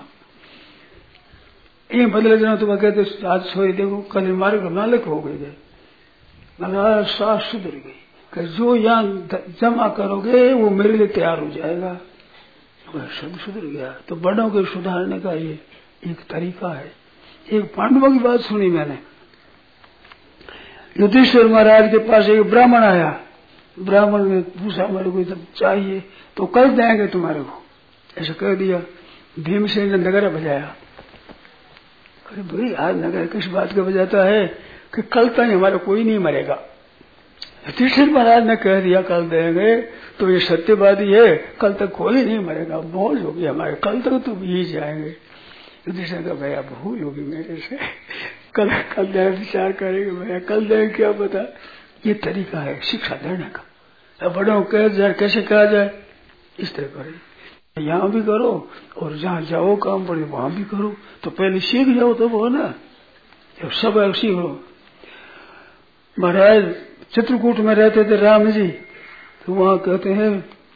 ये बदले देना। तो कहते आज छोरी देखो कल मारे को नालक हो गई, सास सुधर गई कि जो यहाँ जमा करोगे वो मेरे लिए तैयार हो जाएगा, सब सुधर गया। तो बड़ों को सुधारने का ये एक तरीका है। एक पांडवों की बात सुनी मैंने, युधिष्ठिर महाराज के पास एक ब्राह्मण आया, ब्राह्मण ने पूछा मेरे को जब चाहिए तो कल देंगे तुम्हारे को, ऐसा कह दिया। भीमसेन ने नगर बजाया, अरे भाई आज नगर किस बात का बजाता है कि कल तक हमारा कोई नहीं मरेगा। युधिष्ठिर महाराज ने कह दिया कल देंगे, तो ये सत्यवादी है, कल तक कोई नहीं मरेगा, मौज होगी हमारे, कल तक तो भी जाएंगे। युधिष्ठिर का भैया भूल होगी मेरे से, कल विचार करेंगे भैया, कल देंगे क्या पता। ये तरीका है शिक्षा देने का, अब बड़ों कह जाए कैसे कहा जाए, इस तरह करे। यहाँ भी करो और जहाँ जाओ काम पड़े वहां भी करो, तो पहले सीख जाओ तो वो ना, जब सब सीखो। महाराज चित्रकूट में रहते थे राम जी, तो वहां कहते हैं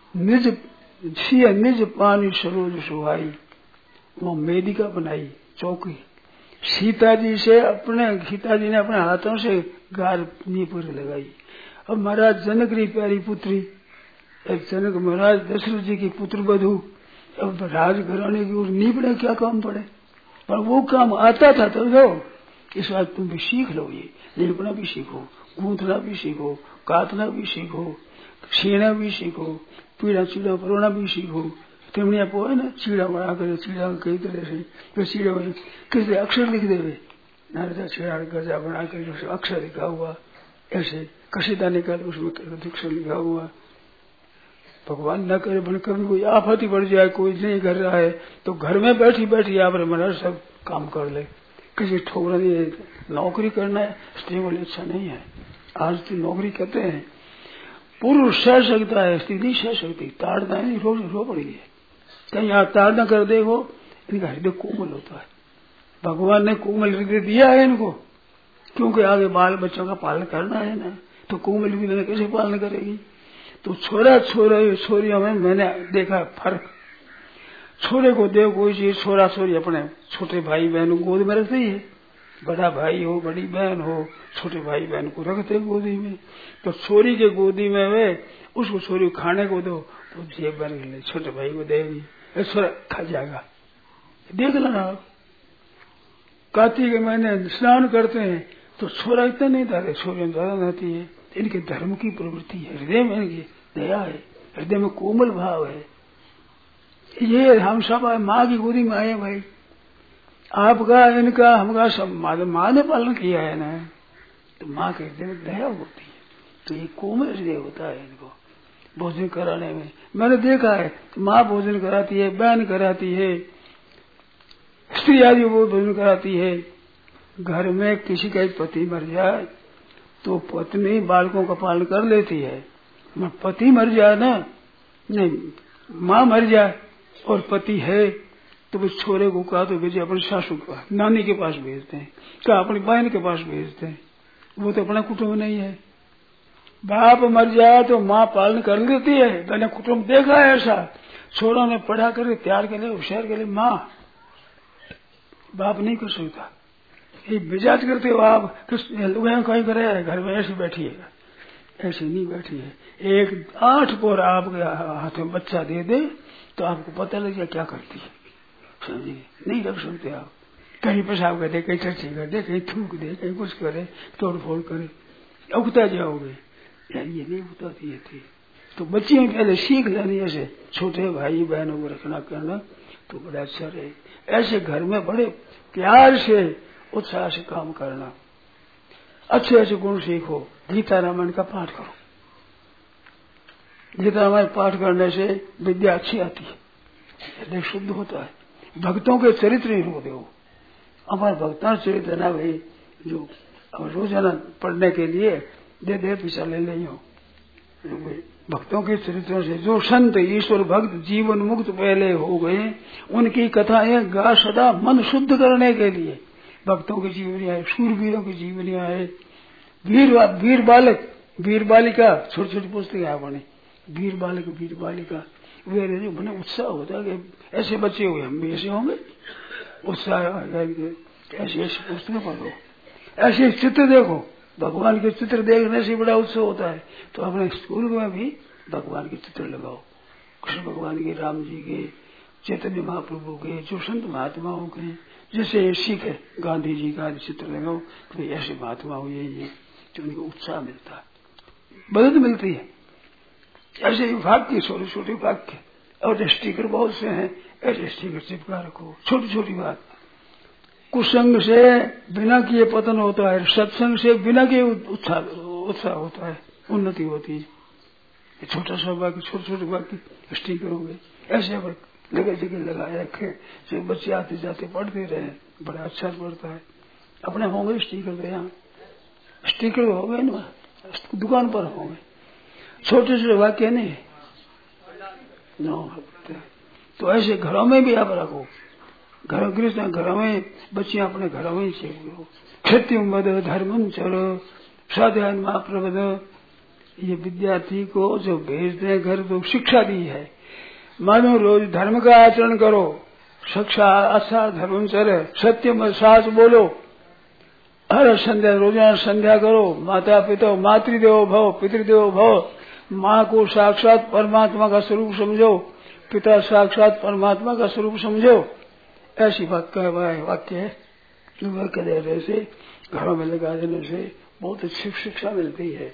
निज पानी सरोज सुहाई, वो मेदिका बनाई चौकी। सीता जी ने अपने हाथों से गार नी पर लगाई। अब महाराज जनक की प्यारी पुत्री, जनक महाराज दशरथ जी की पुत्र बधू, अब राजघराने की ओर नी पड़े, क्या काम पड़े, पर वो काम आता था तो जाओ। इस बात तुम भी सीख लो, ये लिखना भी सीखो, गूंथना भी सीखो, काटना भी सीखो, छीना भी सीखो, पीड़ा चीड़ा परोना भी सीखो। तिमड़िया पो है ना, चीड़ा बना कर, चीड़ा कई तरह से, तो चीड़ा किसी अक्षर लिख देवे, नारदा छेड़ा गजा बना कर अक्षर लिखा हुआ, ऐसे कसीदा निकाल उसमें अक्षर लिखा हुआ। भगवान न करे बन कभी कोई आफत ही बढ़ जाए, कोई नहीं कर रहा है, तो घर में बैठी बैठी आप महाराज सब काम कर ले। किसी ठोकरा नहीं, नौकरी करना है स्त्री वाले अच्छा नहीं है। आज तो नौकरी कहते हैं पुरुष सह सकता है, स्त्री नहीं सह सकती, ताड़ना नहीं रो पड़ी है। कहीं आप ताड़ना कर देखो, इनका हृदय कोमल होता है। भगवान ने कोमल हृदय दिया है इनको, क्योंकि आगे बाल बच्चों का पालन करना है ना, तो कोमल हृदय कैसे पालन करेगी। तो छोरा छोरियों में मैंने देखा फर्क। छोरे को देव कोई चीज, छोरा छोरी अपने छोटे भाई बहन को गोद में रखते ही है, बड़ा भाई हो बड़ी बहन हो, छोटे भाई बहन को रखते गोदी में। तो छोरी के गोदी में वे उसको छोरी खाने को दो तो जेब भर ले, छोटे भाई को देगी, छोरा खा जाएगा। देख लेना, कार्तिक के महीने स्नान करते हैं तो छोरा इतना नहीं डाले, छोरियां ज्यादा रहती है। इनके धर्म की प्रवृत्ति है, हृदय में इनकी दया है, हृदय में कोमल भाव है। ये हम सब माँ की गोदी में आए भाई, आपका इनका हमका सब माँ ने पालन किया है ना, तो माँ के हृदय में दया होती है, तो ये कोमल हृदय होता है इनको भोजन कराने में। मैंने देखा है माँ भोजन कराती है, बहन कराती है, स्त्री आदि वो भोजन कराती है। घर में किसी का एक पति मर जाए तो पत्नी बालकों का पालन कर लेती है, पति मर जाए ना, नहीं माँ मर जाए और पति है तो वो छोरे को कहा तो भेजे अपने सासू के पास, नानी के पास भेजते हैं, क्या अपनी बहन के पास भेजते हैं, वो तो अपना कुटुंब नहीं है। बाप मर जाए तो माँ पालन कर लेती है, मैंने कुटुंब देखा है ऐसा। छोरों ने पढ़ा कर तैयार के लिए होशियार के लिए माँ, बाप नहीं कर सकता। ये मिजाज करते हो आप, कहीं करे घर में ऐसी बैठी है, ऐसी नहीं बैठी है। एक 8 पोर आपके हाथ में बच्चा दे दे तो आपको पता लग जाए क्या करती है, समझिए। नहीं रख सकते आप, कहीं पेशाब कर दे, कहीं टट्टी कर दे, कहीं थूक दे, कहीं कुछ करे, तोड़ फोड़ करे, उगता जाओगे, यार ये नहीं उगताती थी। तो बच्चियों पहले सीख लेनी ऐसे, छोटे भाई बहनों को रखना करना तो बड़ा अच्छा रहे। ऐसे घर में बड़े प्यार से उत्साह से काम करना, अच्छे अच्छे गुण सीखो। गीता रामायण का पाठ करो, गीता रामायण पाठ करने से विद्या अच्छी आती है, हृदय शुद्ध होता है। भक्तों के चरित्र ही रो दो, हमारे भक्तों चरित्र ना भाई, जो रोजाना पढ़ने के लिए दे पैसा ले ली हो। भक्तों के चरित्रों से जो संत ईश्वर भक्त जीवन मुक्त पहले हो गए, उनकी कथाएं गा सदा मन शुद्ध करने के लिए। भक्तों की जीवनियां है, शूरवीरों की जीवनियां है, वीर बालक वीर बालिका, छोटी छोटी पुस्तकें आपने, वीर बालक वीर बालिका, वे बने उत्साह होता है कि ऐसे बच्चे हुए हम भी ऐसे होंगे, उत्साह ऐसी ऐसी पुस्तकें पढ़ो, ऐसे चित्र देखो। भगवान के चित्र देखने से बड़ा उत्सव होता है, तो अपने स्कूल में भी भगवान के चित्र लगाओ, कृष्ण भगवान के, राम जी के, चैतन्य महाप्रभु के, जो संत महात्माओं के, जैसे सीखे गांधी जी का चित्र लगाओ, तो ऐसे महात्मा हुए ये, जो उनको उत्साह मिलता है, मदद मिलती है। ऐसे वाक्य छोटे छोटे वाक्य, और स्टीकर बहुत से हैं, ऐसे स्टीकर चिपका रखो, छोटी छोटी बात। कुसंग से बिना किए पतन होता है, सत्संग से बिना किए उत्साह होता है, उन्नति होती है। छोटा सा वाक्य, छोटे छोटे वाक्य स्टीकर हो गए, ऐसे जगह जगह लगाए रखे, जो बच्चे आते जाते पढ़ते रहे, बड़ा अच्छा पड़ता है। अपने होंगे स्टीकर, यहाँ स्टीकर हो गए ना, दुकान पर होंगे, छोटे छोटे वाक्य नहीं तो ऐसे घरों में भी आप रखो। घर गृहस्थ घरों में बच्चियां अपने घरों में ही सीखो। क्षत्रियम वद धर्मम चर स्वाध्याय प्रबद। ये विद्यार्थी को जो भेजते हैं घर तो शिक्षा दी है। मानो रोज धर्म का आचरण करो, शिक्षा अच्छा धर्म चर, सत्य साच बोलो, हर संध्या रोजाना संध्या करो, माता पिता मातृदेवो भव पितृदेवो भव। माँ को साक्षात परमात्मा का स्वरूप समझो, पिता साक्षात परमात्मा का स्वरूप समझो। ऐसी वाक्य है। वाक्य देने से घरों में लगा देने से बहुत अच्छी शिक्षा मिलती है।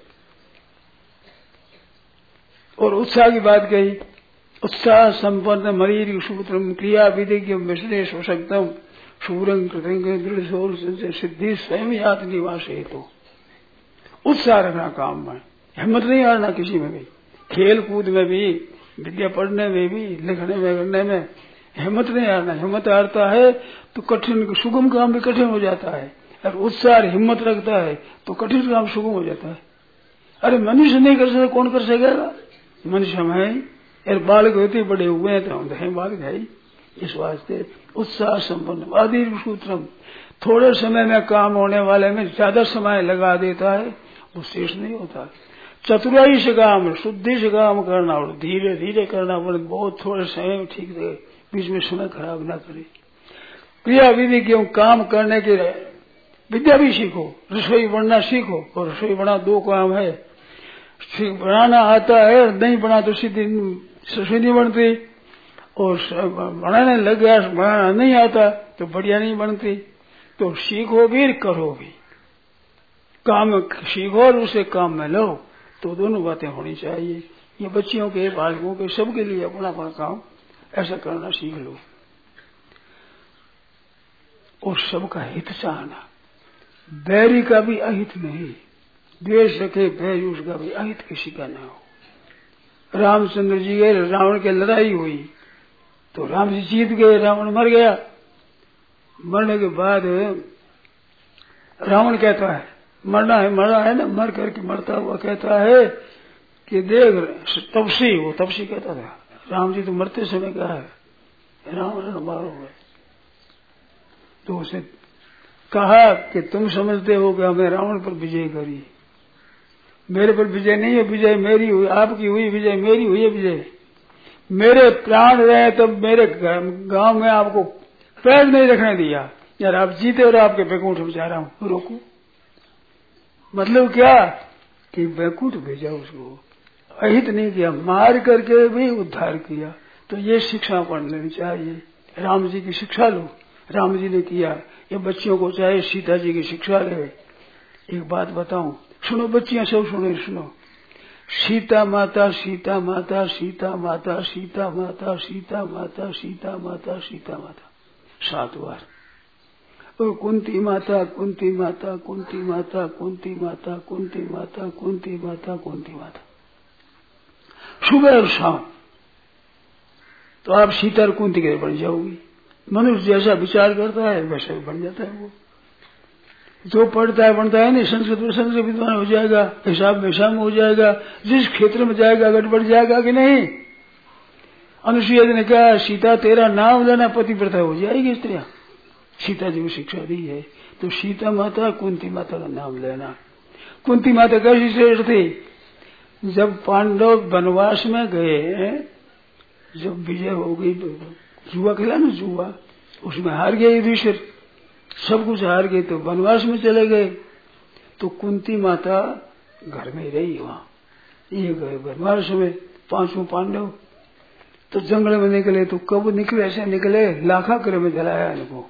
और उत्साह की बात कही, उत्साह संपन्न मरीर सूत्रम क्रिया विधि विश्लेष हो सकतम शूरंग दृढ़ सिद्धि स्वयं यात निवास हेतु। उत्साह रखना काम में, हिम्मत नहीं हारना किसी में भी, खेल कूद में भी, विद्या पढ़ने में भी, लिखने में करने में हिम्मत नहीं हारना। हिम्मत हारता है तो कठिन सुगम काम भी कठिन हो जाता है, और उत्साह हिम्मत रखता है तो कठिन काम सुगम हो जाता है। अरे मनुष्य नहीं कर सकता, कौन कर सकेगा? मनुष्य हम है, और बालक होते बड़े हुए हैं तो हम है बालक है। इस वास्ते उत्साह संपन्न आदि सूत्रम, थोड़े समय में काम होने वाले में ज्यादा समय लगा देता है वो शेष नहीं होता। चतुराई से काम, शुद्धि से काम करना और धीरे धीरे करना, बहुत थोड़े समय में ठीक रहे, बीच में समय खराब ना करे। क्रिया विधि क्यों काम करने के विद्या भी सीखो, रसोई बनना सीखो। और रसोई बना दो काम है, बनाना आता है, नहीं बना तो सीधी रसोई नहीं बनती, और बनाने लग गया बनाना नहीं आता तो बढ़िया नहीं बनती। तो सीखो भी करो भी, काम सीखो और उसे काम में लो, तो दोनों बातें होनी चाहिए। ये बच्चियों के बालकों के सबके लिए अपना अपना काम ऐसा करना सीख लो, और सबका हित चाहना, बैरी का भी अहित नहीं, द्वेष रखे बैरी उसका भी अहित किसी का ना हो। रामचंद्र जी गए, रावण के लड़ाई हुई तो राम जी जीत गए, रावण मर गया। मरने के बाद रावण कहता है मरना है ना, मर करके मरता हुआ कहता है कि देख तपसी, वो तपसी कहता था राम जी तो मरते समय कहा है रावण मारो गए। तो उसे कहा कि तुम समझते हो कि हमें रावण पर विजय करी, मेरे पर विजय नहीं है, विजय मेरी हुई, आपकी हुई विजय, मेरी हुई है विजय। मेरे प्राण रहे तब मेरे गांव में आपको पैर नहीं रखने दिया, यार आप जीते और आपके बैकुंठ में जा रहा हूं, रोको। मतलब क्या कि बैकुंठ भेजा उसको, अहित नहीं किया, मार करके भी उद्धार किया। तो ये शिक्षा पढ़ लेनी चाहिए, राम जी की शिक्षा लो, राम जी ने किया। ये बच्चियों को चाहे सीता जी की शिक्षा ले। एक बात बताऊं, सुनो बच्चियां सब सुनो, सीता माता सीता माता सीता माता सीता माता सीता माता सीता माता सीता माता 7 बार। और कुंती माता कुंती माता कुंती माता कुंती माता कुंती माता कुंती माता कुंती माता, सुबह और शाम। तो आप सीता और कुंती के बन जाओगी। मनुष्य जैसा विचार करता है वैसा भी बन जाता है। वो जो पढ़ता है बनता है नहीं, संस्कृत विद्वान हो जाएगा, हिसाब में हो जाएगा, जिस क्षेत्र में जाएगा आगे बढ़ जाएगा कि नहीं। अनुसुईया जी ने कहा सीता तेरा नाम लेना पतिव्रता हो जाएगी स्त्रियां, सीता जी को शिक्षा दी है। तो सीता माता कुंती माता का नाम लेना। कुंती माता कैसी श्रेष्ठ थी, जब पांडव वनवास में गए, जब विजय हो गई, जुआ खेला ना जुआ, उसमें हार गए युधिष्ठिर, सब कुछ हार गए तो वनवास में चले गए। तो कुंती माता घर में रही वहां। ये गए वनवास में 5 पांडव, तो जंगल में निकले। तो कब निकले, ऐसे निकले लाखाग्रह में जलाया इनको,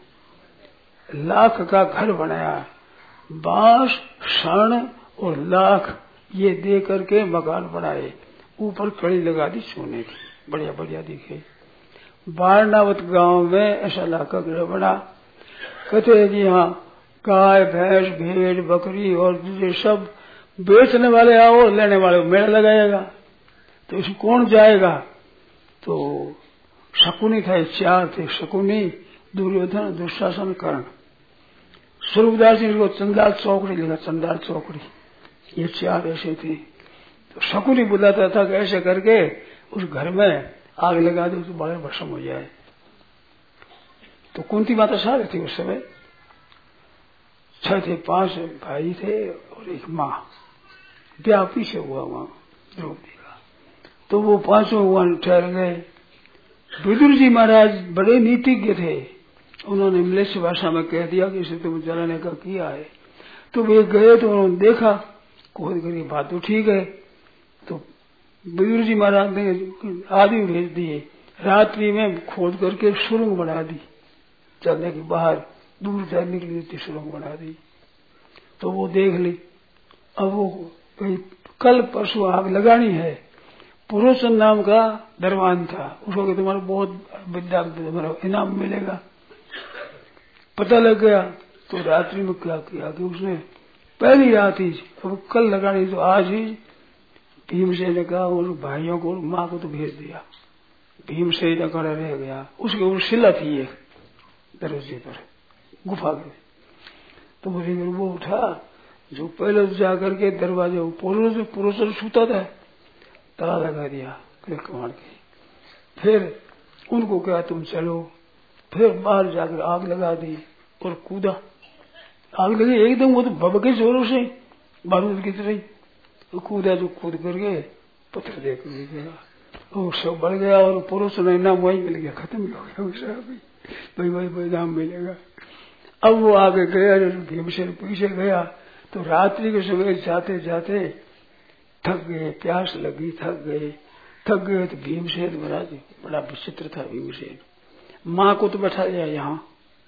लाख का घर बनाया, बांस शण और लाख ये दे करके मकान बनाए, ऊपर कड़ी लगा दी सोने की, बढ़िया बढ़िया दिखे। वारणावत गांव में ऐसा लाखा ग्रह बना। कहते हैं कि यहाँ गाय भैंस भेड़ बकरी और ये सब बेचने वाले आओ, लेने वाले मेला लगाएगा। तो इसमें कौन जाएगा? तो शकुनी था, 4 थे, शकुनी दुर्योधन दुशासन कर्ण। स्वरूपदास जी को चंडाल चौकड़ी लिखा, चंडाल चौकड़ी, ये 4 ऐसे थे। तो शकुनी बुलाता था कि ऐसे करके उस घर में आग लगा दो तो बाहर भस्म हो जाए। तो कुंती माता सारे थी उस समय, 6 थे, 5 भाई थे और एक माँ। ब्याह पीछे हुआ वहां द्रौपदी का। तो वो 5 वहां ठहर गए। विदुर जी महाराज बड़े नीतिज्ञ थे, उन्होंने मलेच्छ भाषा में कह दिया कि इसे तुम जलाने का किया है। तो वे गए तो उन्होंने देखा, खोद करके बात तो ठीक है। तो विदुर जी महाराज ने आदमी भेज दिए, रात्रि में खोद करके सुरंग बना दी, चलने के बाहर दूर तक निकली थी सुरंग बना दी। तो वो देख ली। अब वो कल परसों आग लगानी है। पुरोचन नाम का दरबान था, उसको कि तुम्हारा बहुत विद्या, तुम्हारा इनाम मिलेगा। पता लग गया। तो रात्रि में क्या किया कि उसने पहली रात ही, अब कल लगानी तो आज ही भीमसेन ने कहा उन भाइयों को, माँ को तो भेज दिया। भीमसेन ने खड़ा रह गया। उसके ऊपर शिला थी एक दरवाजे पर गुफा के। तो वो उठा, जो पहले जाकर के दरवाजे पुरोचन छूता था, ताला लगा दिया कमाड़ के। फिर उनको कहा तुम चलो। फिर बाहर जाकर आग लगा दी और कूदा। आग लगी एकदम, वो तो भभके जोरों से बारूद की तरह। तो कूदा, जो कूद करके पत्थर देख गया, वो सब बढ़ गया और पुरुष ने नाम वही मिल गया, खत्म हो गया उसका भी, भाई नाम मिलेगा। अब वो आगे गया, भीमसेन पीछे गया। तो रात्रि के समय जाते जाते थक गए, प्यास लगी, थक गए। तो भीमसेन महाराज बड़ा विचित्र था भीमसेन। माँ को तो बैठा दिया यहाँ,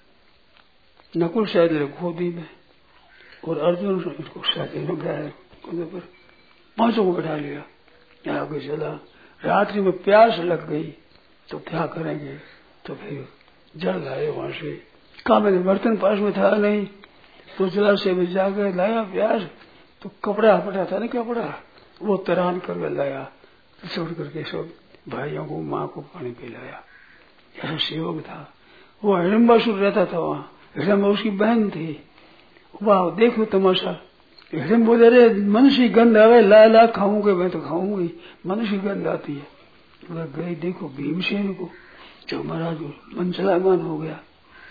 नकुल शायद गोदी में, और अर्जुन इसको साथी में बैठाया पर, 5 को बैठा लिया। यहाँ आगे चला। रात्रि में प्यास लग गई तो क्या करेंगे, तो फिर जल लाए वहां से। कहा मैंने बर्तन पास में था नहीं, तो जलाशय में जाकर लाया प्यास। तो कपड़ा फटा था ना, कपड़ा वो तरान कर लाया, छोड़ करके सब भाइयों को, माँ को पानी पिलाया। ऐसा सेवक था वो। हिडम्बासुर रहता था वहां, हिडम्बा उसकी बहन थी। वाह देखो तमाशा। हिडम्बा बोले रे मनुष्य गंध आवे, ला खाऊंगे, मैं तो खाऊंगी, मनुष्य गंध आती है। वह गई, देखो भीमसेन को, जो महाराज मन चलामान हो गया।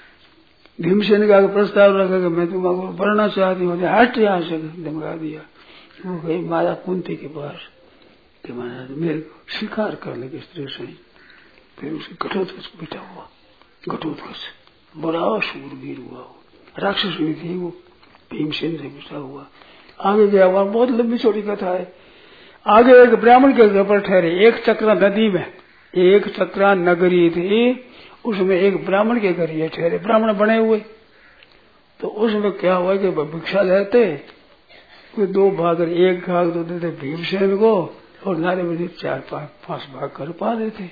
भीमसेन का प्रस्ताव रखा कि मैं तुम्हारा पढ़ना चाहती हूँ, हट यहाँ से, धमका दिया। वो गई माया कुंती के पास कि महाराज मेरे को स्वीकार कर ले स्त्री से। फिर उसे घटोत्कच बैठा हुआ, घटोत्कच बड़ा शूरवीर हुआ, राक्षस हुई थी वो, भीमसेन से बैठा हुआ। आगे गया, वहां बहुत लंबी चौड़ी कथा है। आगे एक ब्राह्मण के घर पर ठहरे, एक चक्रा नदी में, एक चक्रा नगरी थी, उसमें एक ब्राह्मण के घर ये ठहरे, ब्राह्मण बने हुए। तो उसमें क्या हुआ कि भिक्षा लेते, कोई 2 भाग, एक भाग तो देते भीमसेन को और नारे में 4-5 भाग कर पा देते।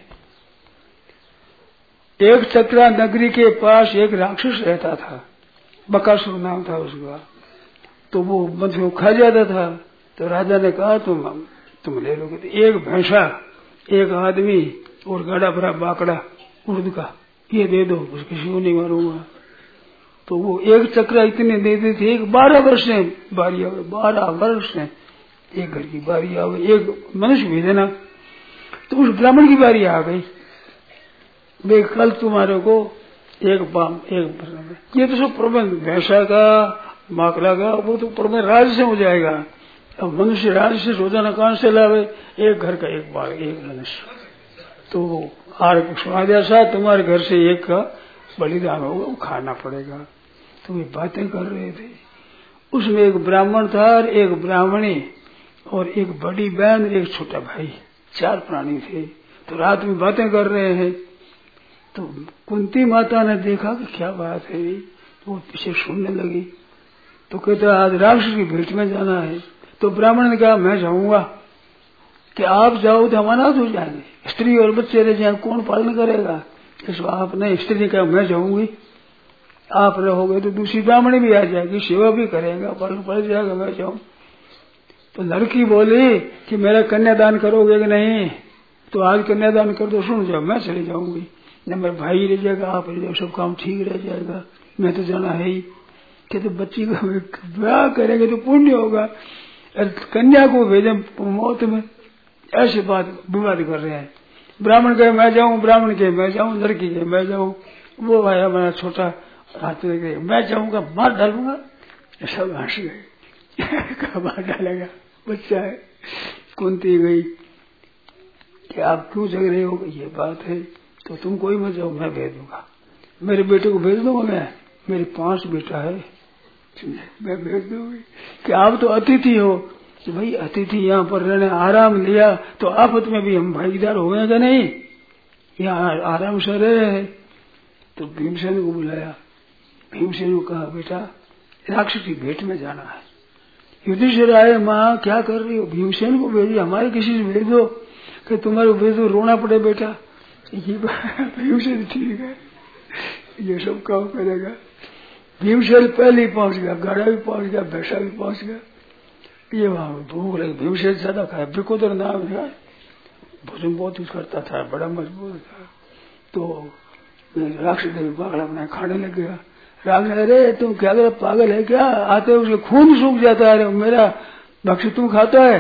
एक चक्रा नगरी के पास एक राक्षस रहता था, बकासुर नाम था उसका। तो वो मछली को खा जाता था। तो राजा ने कहा तुम ले लोगे तो एक भैंसा, एक आदमी और गाड़ा भरा बाकड़ा उर्द का, ये दे दो, उसकी किसी को नहीं मारूंगा। तो वो एक चक्रा इतने देते थे, 12 वर्ष में बारी आवे, 12 वर्ष में एक घर की बारी आवे, एक मनुष्य भी देना। तो उस ब्राह्मण की बारी आ गई, वे कल तुम्हारे को एक ये तो सब प्रबंध भैंसा का, माकड़ा का, वो तो प्रबंध राज से हो जाएगा। अब मनुष्य राज से रोजाना कहां से लावे, एक घर का एक बार एक मनुष्य। तो आर सुना दिया साहब तुम्हारे घर से एक का बलिदान होगा, वो खाना पड़ेगा। तो वे बातें कर रहे थे। उसमें एक ब्राह्मण था और एक ब्राह्मणी और एक बड़ी बहन, एक छोटा भाई, 4 प्राणी थे। तो रात में बातें कर रहे हैं। तो कुंती माता ने देखा कि क्या बात है, तो वो पीछे सुनने लगी। तो कहता आज राक्षस की भेंट में जाना है। तो ब्राह्मण ने कहा मैं जाऊंगा। कि आप जाओ तो हम अनाथ हो जाएंगे, स्त्री और बच्चे रह जाए, कौन पालन करेगा। इस आपने स्त्री ने कहा मैं जाऊंगी, आप रहोगे तो दूसरी ब्राह्मणी भी आ जाएगी, सेवा भी करेगा, पालन पड़ जाएगा, मैं जाऊं। तो लड़की बोली कि मेरा कन्यादान करोगे कि नहीं। तो आज कन्यादान कर दो, सुन जाओ, मैं चले जाऊंगी, न मेरा भाई रह जाएगा, आप रह जाओ, सब काम ठीक रह जाएगा, मैं तो जाना है ही। कहते बच्ची का ब्याह करेंगे तो पुण्य होगा, कन्या को भेजे मौत में, ऐसी बात विवाद कर रहे हैं। ब्राह्मण कहे मैं जाऊं, ब्राह्मण के मैं जाऊं, लड़की के मैं जाऊं। वो भाई हमारा छोटा हाथ लेके मैं जाऊंगा मार डालूंगा, सब हंस गए। मार डालेगा, बच्चा है। कुंती गई कि आप क्यों जग रहे हो, ये बात है तो तुम कोई मत जाओ, मैं भेज दूंगा, मेरे बेटे को भेज दूंगा, मैं मेरे 5 बेटा है, मैं भेज दूंगी। कि आप तो अतिथि हो, कि भाई अतिथि यहाँ पर रहने आराम लिया तो आफत में भी हम भागीदार हो गए क्या नहीं, यहाँ आराम से रहे। तो भीमसेन को बुलाया, भीमसेन को कहा बेटा राक्षसी भेंट में जाना है। युधिष्ठिर आए, माँ क्या कर रही हो, भीमसेन को भेजिए, हमारे किसी से भेज दो, कि तुम्हारे भेज दो रोना पड़े बेटा। ये भीमसेन ठीक है, ये सब काम करेगा। भीमसेन पहले ही पहुंच गया, गाड़ा भी पहुंच गया, भैंसा भी पहुंच गया। ये वहां भूख लगी, भीमसेन ज्यादा खाया, बिकोदर नाम था, भोजन बहुत कुछ करता था, बड़ा मजबूत था। तो राक्षस देवी पागड़ा बनाए खाने लग गया। राक्षस अरे तुम क्या कर, पागल है क्या, आते उसके खून सूख जाता है, मेरा भक्ष्य तुम खाता है।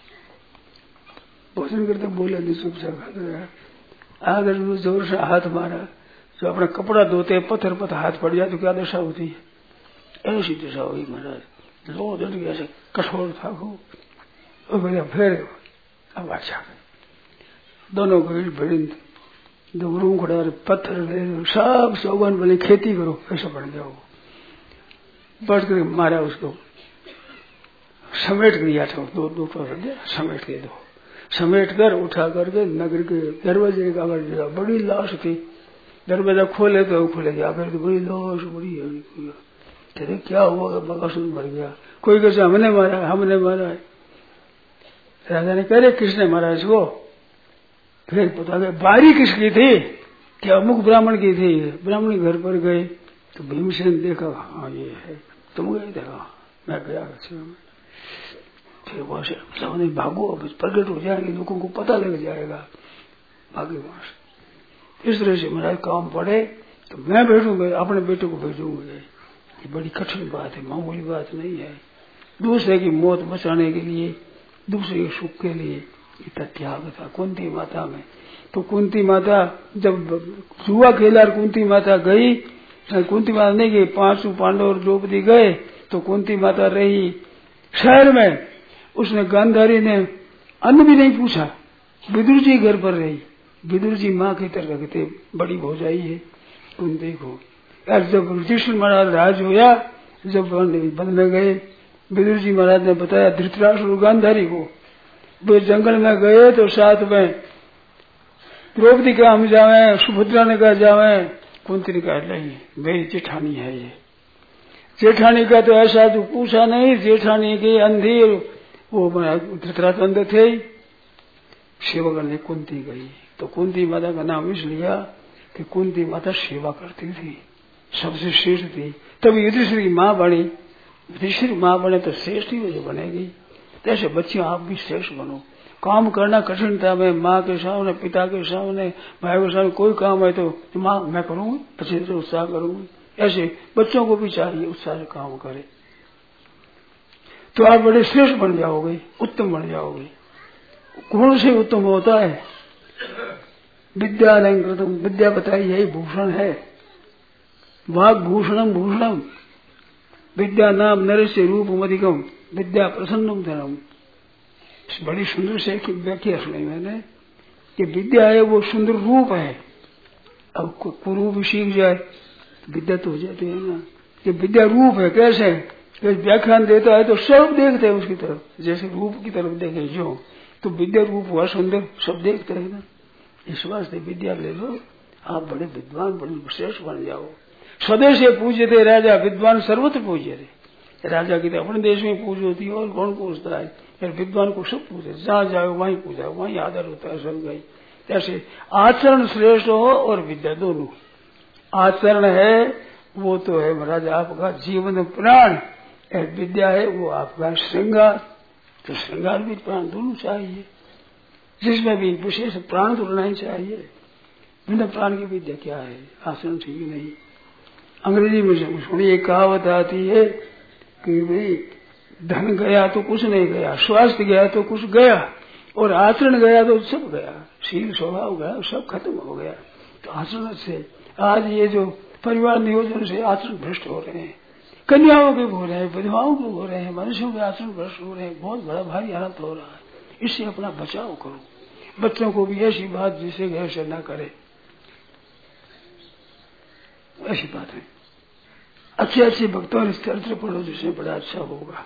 भोजन करते बोले नहीं, चुपचाप खाता रहा। अगर जोर से हाथ मारा, जो अपना कपड़ा धोते पत्थर पर हाथ पड़ जाए तो क्या दशा होती है, ऐसी दशा हुई महाराज। लो डर गया, ऐसे कठोर था वो। फिर अब अच्छा दोनों को भिड़िंद दो रूम खड़ा, पत्थर ले सब सौगन बोले खेती करो, ऐसा बढ़ जाओ। बढ़ कर मारा उसको, समेट दिया था, दो समेट के दो, समेट कर उठा करके नगर के दरवाजे का अगर बड़ी लाश थी, दरवाजा खोले तो खुले गया, फिर तो बड़ी लाश बड़ी है। तेरे क्या हुआ, बकासुर मर गया। कोई कैसे हमने मारा, हमने मारा। राजा ने कह रहे किसने मारा इसको, फिर पता गया बारी किसकी थी, क्या अमुक ब्राह्मण की थी। ब्राह्मण के घर पर गए तो भीमसेन देखा, हाँ ये है। तुम गए थे, हाँ मैं गया। फिर वहां से सबने भागो, प्रकट हो जाएंगे, लोगों को पता लग जाएगा, भागे वहां से। इस तरह से मेरा काम पड़े तो मैं भेजूंगा, अपने बेटे को भेजूंगा। ये बड़ी कठिन बात है, मामूली बात नहीं है। दूसरे की मौत बचाने के लिए, दूसरे के सुख के लिए इतना त्याग था कुंती माता में। तो कुंती माता जब जुआ खेला, कुंती माता गई, कुंती माता नहीं गई, 5 पांडव और द्रौपदी गए, तो कुंती माता रही शहर में। उसने गांधारी ने अन्न भी नहीं पूछा, विदुर जी घर पर रही। विदुर जी माँ की तरह रखते, बड़ी भौजाई है कुंती को। यार जब युधिष्ठिर महाराज राज होया, जब वन में गए, विदुर जी महाराज ने बताया धृतराष्ट्र और गांधारी को, वे जंगल में गए तो साथ में द्रौपदी का हम जावे, सुभद्रा ने कहा जावे, कुंती ने कहा नहीं मेरी जेठानी है ये। जेठानी का तो ऐसा तो पूछा नहीं, जेठानी की अंधी, वो धृतराष्ट्र अंधे थे ही। सेवा करने कुंती गई, तो कुंती माता का नाम इसलिए कि कुंती माता सेवा करती थी, सबसे श्रेष्ठ थी। तब युधिष्ठिर की माँ बनी, युधिष्ठिर माँ बने तो श्रेष्ठ ही वजह बनेगी। ऐसे बच्चियों आप भी श्रेष्ठ बनो। काम करना कठिन था, मैं माँ के सामने, पिता के सामने, भाई के सामने कोई काम है तो माँ मैं करूंगी, अच्छे से उत्साह करूंगी। ऐसे बच्चों को भी चाहिए उत्साह से काम करे, तो आप बड़े श्रेष्ठ बन जाओगे, उत्तम बन जाओगे। गुण से उत्तम होता है। विद्या अलंकृतम, विद्या बताई यही भूषण है। वाग भूषणम भूषणम, विद्या नाम नरस्य रूपम अधिकम, विद्या प्रसन्नम धनम। बड़ी सुंदर से एक व्याख्या सुनी मैंने कि विद्या है वो सुंदर रूप है। अब कुरूप भी सीख जाए तो विद्या तो हो जाती है ना। कि विद्या रूप है, कैसे व्याख्यान देता है तो सब देखते हैं उसकी तरफ, जैसे रूप की तरफ देखे जो, तो विद्या रूप हुआ सुंदर, सब देखते हैं ना। इस वास्ते विद्या ले लो, आप बड़े विद्वान, बड़े श्रेष्ठ बन जाओ। स्वदेश पूज्य थे राजा, विद्वान सर्वत्र पूज्य थे। राजा की तो अपने देश में पूज होती है, और कौन पूछता है, फिर विद्वान को सब पूछे, जहाँ जाओ वहीं पूजा, वहीं आदर होता है सब गई। ऐसे आचरण श्रेष्ठ हो और विद्या दोनों। आचरण है वो तो है महाराज आपका जीवन प्राण, और विद्या है वो आपका श्रृंगार। तो श्रृंगार भी प्राण दोनों चाहिए, जिसमें भी विशेष प्राण तो रहना ही चाहिए। बिना प्राण की विद्या क्या है, आचरण ठीक नहीं। अंग्रेजी में सुनिए कहावत आती है कि भाई धन गया तो कुछ नहीं गया, स्वास्थ्य गया तो कुछ गया, और आचरण गया तो सब गया, शील स्वभाव गया, सब खत्म हो गया। तो आचरण से आज ये जो परिवार नियोजन से आचरण भ्रष्ट हो रहे हैं, कन्याओं के हो रहे हैं, विधवाओं के हो रहे हैं, मनुष्यों के आचरण भ्रष्ट हो रहे हैं, बहुत बड़ा भारी हालत हो रहा है। इससे अपना बचाव करो, बच्चों को भी ऐसी बात जिसे घर से न करे, ऐसी बात है। अच्छे अच्छे भक्तों ने चरित्र पढ़ो, जिससे बड़ा अच्छा होगा।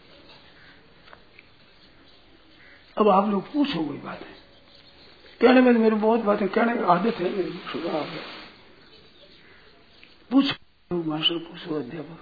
अब आप लोग पूछो कोई बात है, कहने में तो मेरी बहुत बातें कहने की आदत है, मेरी स्वभाव है। पूछो मास्टर, पूछो अध्यापक।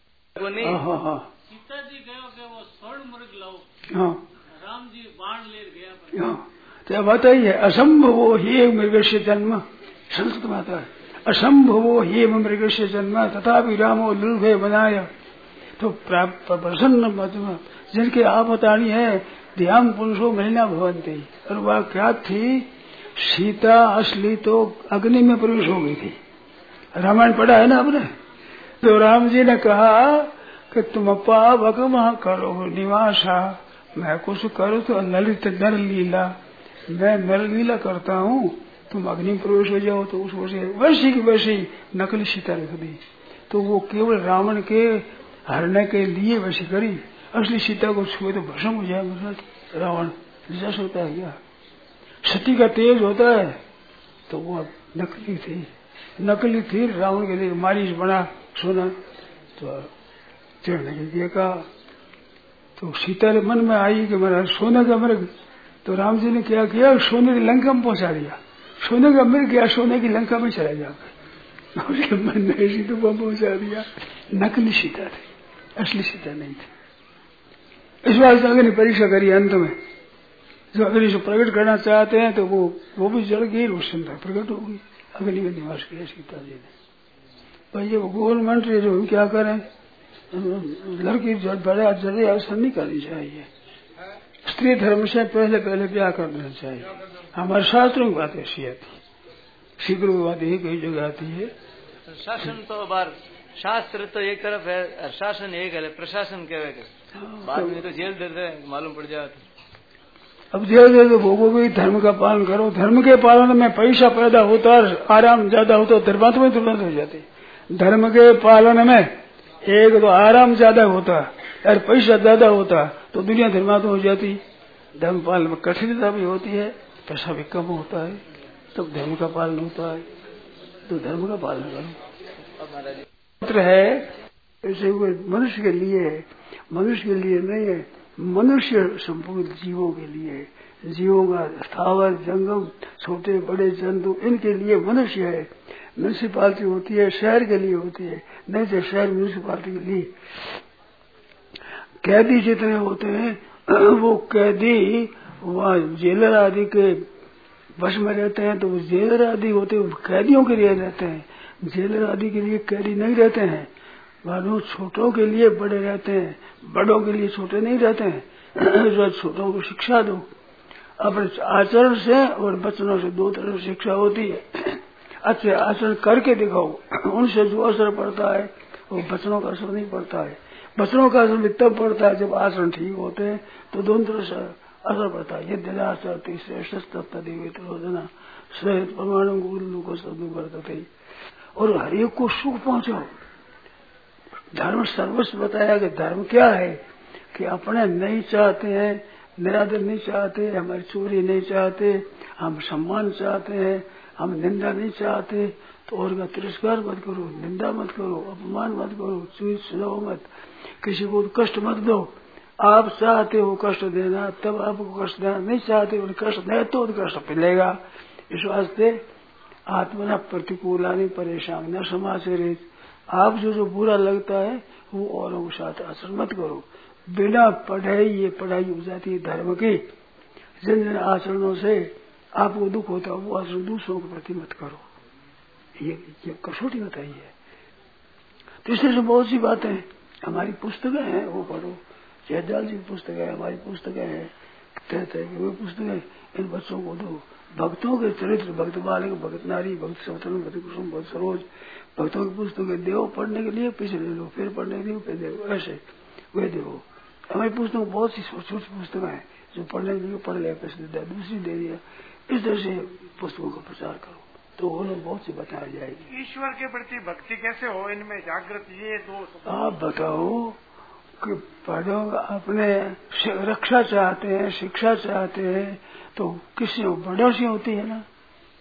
हाँ सीता जी गए वो स्वर्ण मृग लाओ, हाँ, राम जी बाण ले गया। हाँ, तो बताइए, असंभवो ही मृगस्य जन्म, संस्कृत में आता है, असंभवो ही मृगस्य जन्म तथापि रामो लुल्भे बनाया। तो प्रसन्न मत जिनके आपतानी है ध्यान पुरुषो महिला भवंती। और वह क्या थी, सीता असली तो अग्नि में प्रवेश हो गई थी। रामायण पढ़ा है ना आपने। तो राम जी ने कहा कि तुम पावक वहां करो निवासा, मैं कुछ करो तो ललित नर लीला, मैं नर लीला करता हूँ, तुम अग्नि में प्रवेश हो जाओ। तो उसको से वैसी की वैसी नकली सीता रख दी। तो वो केवल रावण के हरने के लिए वैसी करी, असली सीता को छुए तो भस्म हो जाए रावण। जैसा होता है क्या, सती का तेज होता है, तो वो नकली थी, रावण के लिए मारिच बना सोना, तो चढ़ने के लिए कहा। तो सीता के मन में आई कि मेरा सोने का मृग। तो राम जी ने क्या किया, सोने की लंका में पहुंचा दिया। सोने का मृग गया, सोने की लंका में चला जाकर, उसके मन में ऐसी तो पहुंचा दिया। नकली सीता थी, असली सीता नहीं थी। इस बात से अग्नि परीक्षा करी। अंत में जो अग्नि से प्रकट करना चाहते हैं तो वो भी जल गई, वो सुंदर प्रकट होगी। अग्नि में निवास किया सीता जी ने। पर ये गवर्नमेंट जो क्या करें, लड़की बड़े जल्दी अवसर नहीं करनी चाहिए। स्त्री धर्म से पहले ब्याह कर देना चाहिए। हमारे शास्त्रों की बात ऐसी आती है, शीघ्र की बात यही कई जगह आती है। शासन तो बार शास्त्र तो एक तरफ है, शासन एक है, प्रशासन क्या है, बाद में तो जेल दे दे मालूम पड़ जाए। अब जेल दे तो भोगोगे, धर्म का पालन करो। धर्म के पालन में पैसा पैदा होता है, आराम ज्यादा होता है, धर्मात्मा तुरंत हो जाती। धर्म के पालन में एक तो आराम ज्यादा होता है और पैसा ज्यादा होता तो दुनिया धर्मात्मा हो जाती। धर्म पालन में कठिनता भी होती है, पैसा भी कम होता है, तब धर्म का पालन होता है। तो धर्म का पालन करो। पत्र है ऐसे हुए मनुष्य के लिए है, मनुष्य के लिए नहीं है, मनुष्य संपूर्ण जीवों के लिए। जीवों का स्थावर जंगम छोटे बड़े जंतु, इनके लिए मनुष्य है। म्यूनिसिपालिटी होती है शहर के लिए होती है, नहीं तो शहर म्यूनिसिपालिटी के लिए। कैदी जितने होते हैं वो कैदी वहाँ जेलर आदि के वश में रहते हैं, तो वो जेलर आदि होते हैं कैदियों के लिए रहते हैं। जेलर आदि के लिए कैदी नहीं रहते हैं, मानो छोटों के लिए बड़े रहते हैं, बड़ों के लिए छोटे नहीं रहते हैं। जो छोटों को शिक्षा दो अपने आचरण से और बचनों से, दो तरह से शिक्षा होती है। अच्छे आचरण करके दिखाओ, उनसे जो असर पड़ता है वो बचनों का असर नहीं पड़ता है। बचनों का असर भी तब पड़ता है जब आचरण ठीक होते हैं, तो दोनों तरह से असर पड़ता है। ये दिलाचरती श्रेष्ठ रोजना सहित परमाणु गुरु को सब करते थे। और हरेक को सुख पहुंचाओ। धर्म सर्वस्व बताया कि धर्म क्या है, कि अपने नहीं चाहते हैं, निरादर नहीं चाहते, हमारी चोरी नहीं चाहते, हम सम्मान चाहते हैं, हम निंदा नहीं चाहते, तो और का तिरस्कार मत करो, निंदा मत करो, अपमान मत करो, चूत सुनाओ मत, किसी को कष्ट मत दो। आप चाहते हो कष्ट देना, तब आपको कष्ट देना, नहीं चाहते हो कष्ट दे तो कष्ट मिलेगा। इस वास्ते आत्मना प्रतिकूलानी परेशान न समाचरित। आप जो बुरा लगता है वो औरों के साथ आचरण मत करो। बिना पढ़े ये पढ़ाई हो जाती है धर्म की। जिन जिन आचरणों से आपको दुख होता है वो आचरण दूसरों के प्रति मत करो। ये कसौटी बताई है। तो इस तरह से बहुत सी बातें हमारी पुस्तकें हैं, वो पढ़ो। जयदयाल जी की पुस्तकें हैं, हमारी पुस्तकें हैं, तरह तरह की वो पुस्तकें इन बच्चों को दो। भक्तों के चरित्र, भक्त बालक, भक्त नारी, भक्त सवतन, भक्त कुसुम, भक्त सरोज, भक्तों की पुस्तकें देव पढ़ने के लिए, पीछे ले लो, फिर पढ़ने के लिए फिर देखो, ऐसे वे देखो। हमारी पुस्तकों में बहुत सी छोटी पुस्तकें हैं जो पढ़ने के लिए पढ़ लिया, किसी ने दूसरी दे दिया। इस तरह से पुस्तकों का प्रचार करो तो उन्हें बहुत सी बताई जाएगी। ईश्वर के प्रति भक्ति कैसे हो, इनमें जागृत ये दो आप बताओ कि बड़ों अपने रक्षा चाहते हैं, शिक्षा चाहते हैं तो किसी बड़ों से होती है ना।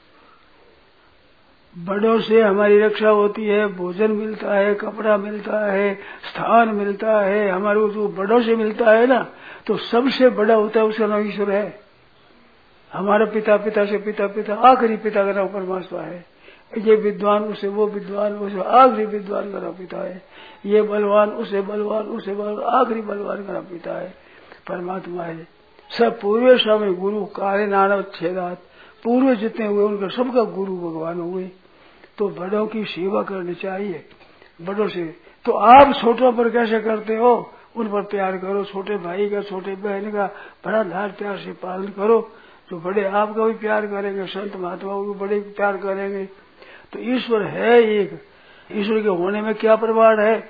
बड़ों से हमारी रक्षा होती है, भोजन मिलता है, कपड़ा मिलता है, स्थान मिलता है, हमारे को जो बड़ों से मिलता है ना, तो सबसे बड़ा होता है उसका नाम ईश्वर है। हमारा पिता, पिता से पिता, पिता आखिरी पिता का नाम परमात्मा है। ये विद्वान उसे, वो विद्वान उसे, आखिरी विद्वान का नाम पिता है। ये बलवान उसे, बलवान उसे, बलवान आखिरी बलवान का नाम पिता है, परमात्मा है। सब पूर्व स्वामी गुरु काले नानव छेदात, पूर्व जितने हुए उनका सबका गुरु भगवान हुए। तो बड़ों की सेवा करनी चाहिए बड़ों से। तो आप छोटों पर कैसे करते हो, उन पर प्यार करो। छोटे भाई का, छोटे बहन का बड़ा लाड प्यार से पालन करो तो बड़े आपका भी प्यार करेंगे, संत महात्माओं को बड़े प्यार करेंगे। तो ईश्वर है एक। ईश्वर के होने में क्या प्रमाण है?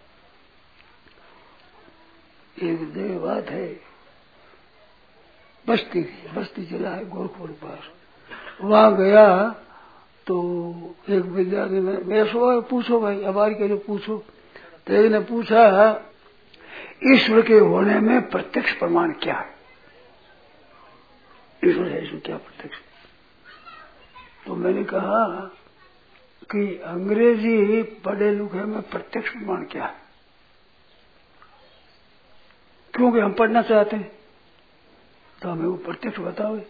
एक जगह बात है, बस्ती जिला है गोरखपुर पास। वहां गया तो एक विद्यार्थी ने मेरा सुबह पूछो भाई, अब के लिए पूछो। तो एक ने पूछा ईश्वर के होने में प्रत्यक्ष प्रमाण क्या है? ईश्वर है, इसमें क्या प्रत्यक्ष? तो मैंने कहा कि अंग्रेजी पढ़े लिखे में प्रत्यक्ष प्रमाण क्या है, क्योंकि हम पढ़ना चाहते हैं तो हमें वो प्रत्यक्ष बताओ।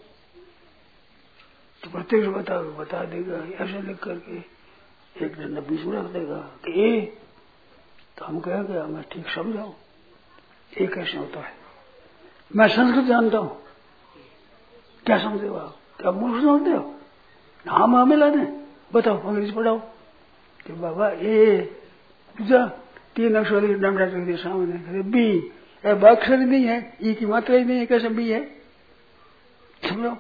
तो प्रत्यक्ष बताओ, बता देगा ऐसे लिख करके एक डंडा बीच में रख देगा कि ए, तो हम कहेंगे हमें ठीक समझाओ ये कैसे होता है। मैं संस्कृत जानता हूँ, क्या समझे आप? क्या मूर्ख समझते हो? नाम हमें लाने बताओ, अंग्रेजी पढ़ाओ कि बाबा ए पूजा 3 अक्षर डंडा रख दिया सामने, बी अक्षर नहीं है, ई की मात्रा ही नहीं है, कैसे बी है? समझो।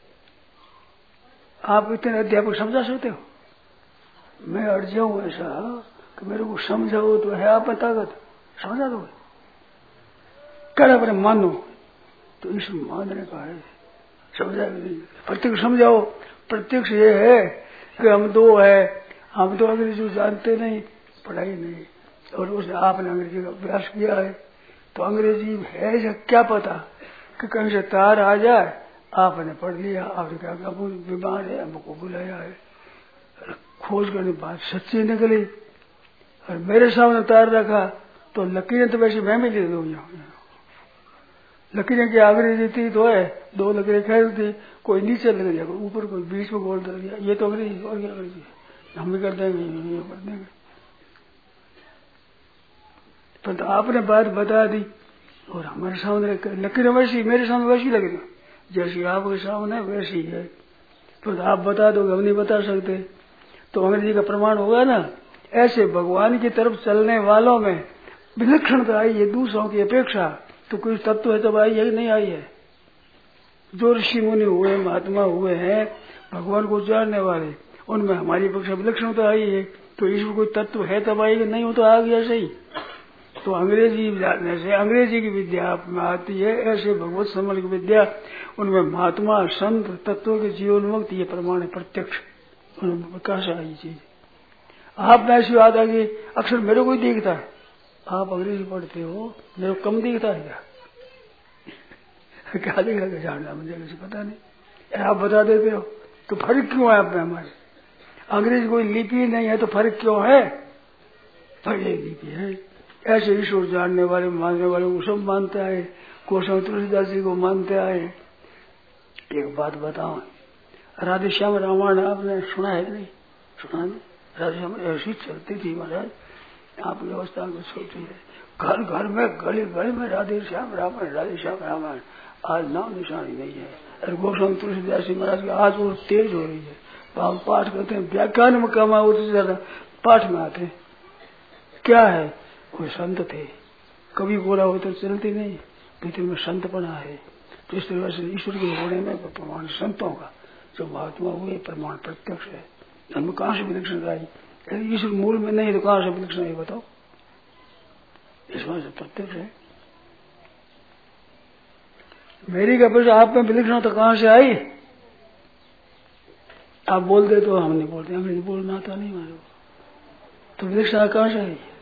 आप इतने अध्यापक समझा सकते हो? मैं अड़ जाऊं ऐसा कि मेरे को समझाओ तो है आप ताकत, समझा दो क्या पर मानो। तो ईश्वर मानने का है, समझा नहीं। प्रत्यक्ष समझाओ। प्रत्यक्ष ये है कि हम दो है, हम तो अंग्रेजी जानते नहीं, पढ़ाई नहीं, और उसने आपने अंग्रेजी का अभ्यास किया है तो अंग्रेजी है या क्या पता कि कहीं से तार आ जाए, आपने पढ़ लिया, आपने कहा बीमार है, हमको बुलाया है, खोज करने बात सच्ची निकली और मेरे सामने तार रखा तो लकीरें तो वैसे मैं भी ले दूँ। लकीरें की अंग्रेजी थी तो है, 2 लकीरें खैर थी, कोई नीचे लग गया, कोई ऊपर, कोई बीच में गोल कर दिया। ये तो अंग्रेजी और क्या अंग्रेजी हम भी कर देंगे, ये कर देंगे। तो आपने बात बता दी और हमारे सामने लकीरें वैसी, मेरे सामने वैसी लग रही जैसी आपके सामने वैसी है। तो आप बता दो, हम नहीं बता सकते, तो अंग्रेजी का प्रमाण होगा ना। ऐसे भगवान की तरफ चलने वालों में विलक्षणता आई है दूसरों की अपेक्षा, तो कोई तत्व है तब आई है कि नहीं आई है? जो ऋषि मुनि हुए, महात्मा हुए हैं, भगवान को जानने वाले, उनमें हमारी अपेक्षा विलक्षणता आई है। तो ईश्वर कोई तत्व है तब आई कि नहीं हो तो आ गया सही। तो अंग्रेजी जानने से अंग्रेजी की विद्या में आती है, ऐसे भगवत समझ की विद्या उनमें महात्मा संत तत्वों के जीवन मुक्त ये प्रमाण है प्रत्यक्ष, उनमें प्रकाश आई चीज। आप में ऐसी बात आ गई, अक्सर मेरे को ही दिखता है, आप अंग्रेजी पढ़ते हो, मेरे को कम दिखता है क्या दिखा के जानना मुझे किसी पता नहीं, आप बता देते हो। तो फर्क क्यों है आप में हमारे? अंग्रेजी कोई लिपि नहीं है तो फर्क क्यों है? फर्क एक लिपि है। ऐसे ईश्वर जानने वाले, मानने वाले को सब मानता है, गोस्वामी तुलसीदास जी को मानते आए। एक बात बताओ, राधे श्याम रामायण आपने सुना है कि नहीं? सुना नहीं? राधे श्याम ऐसी चलती थी महाराज, आपकी अवस्था में छोटी है, घर घर में, गली गली में राधे श्याम रामायण, राधे श्याम रामायण। आज नाम निशानी नहीं है। और गोस्वामी तुलसीदास जी महाराज की आज वो तेज हो रही है, हम पाठ करते हैं, व्याख्यान में कम आए उससे ज्यादा पाठ में आते हैं। क्या है? वो संत थे, कभी बोला हो तो चलती नहीं, भीतर में संतपना है। तो इस तरह से ईश्वर के होने में प्रमाण संतों का जो महात्मा हुए प्रमाण प्रत्यक्ष है। हमें कहाँ से विलक्षण आई? यदि ईश्वर मूल में नहीं तो कहाँ से विलक्षण है बताओ? इसमें से प्रत्यक्ष है। मेरी कैपेसिटी आप में विलक्षण तो कहाँ से आई? आप बोल दे तो हम नहीं बोलते, हमें बोलना आता नहीं हमारे को, तो विलक्षणता कहाँ से आई?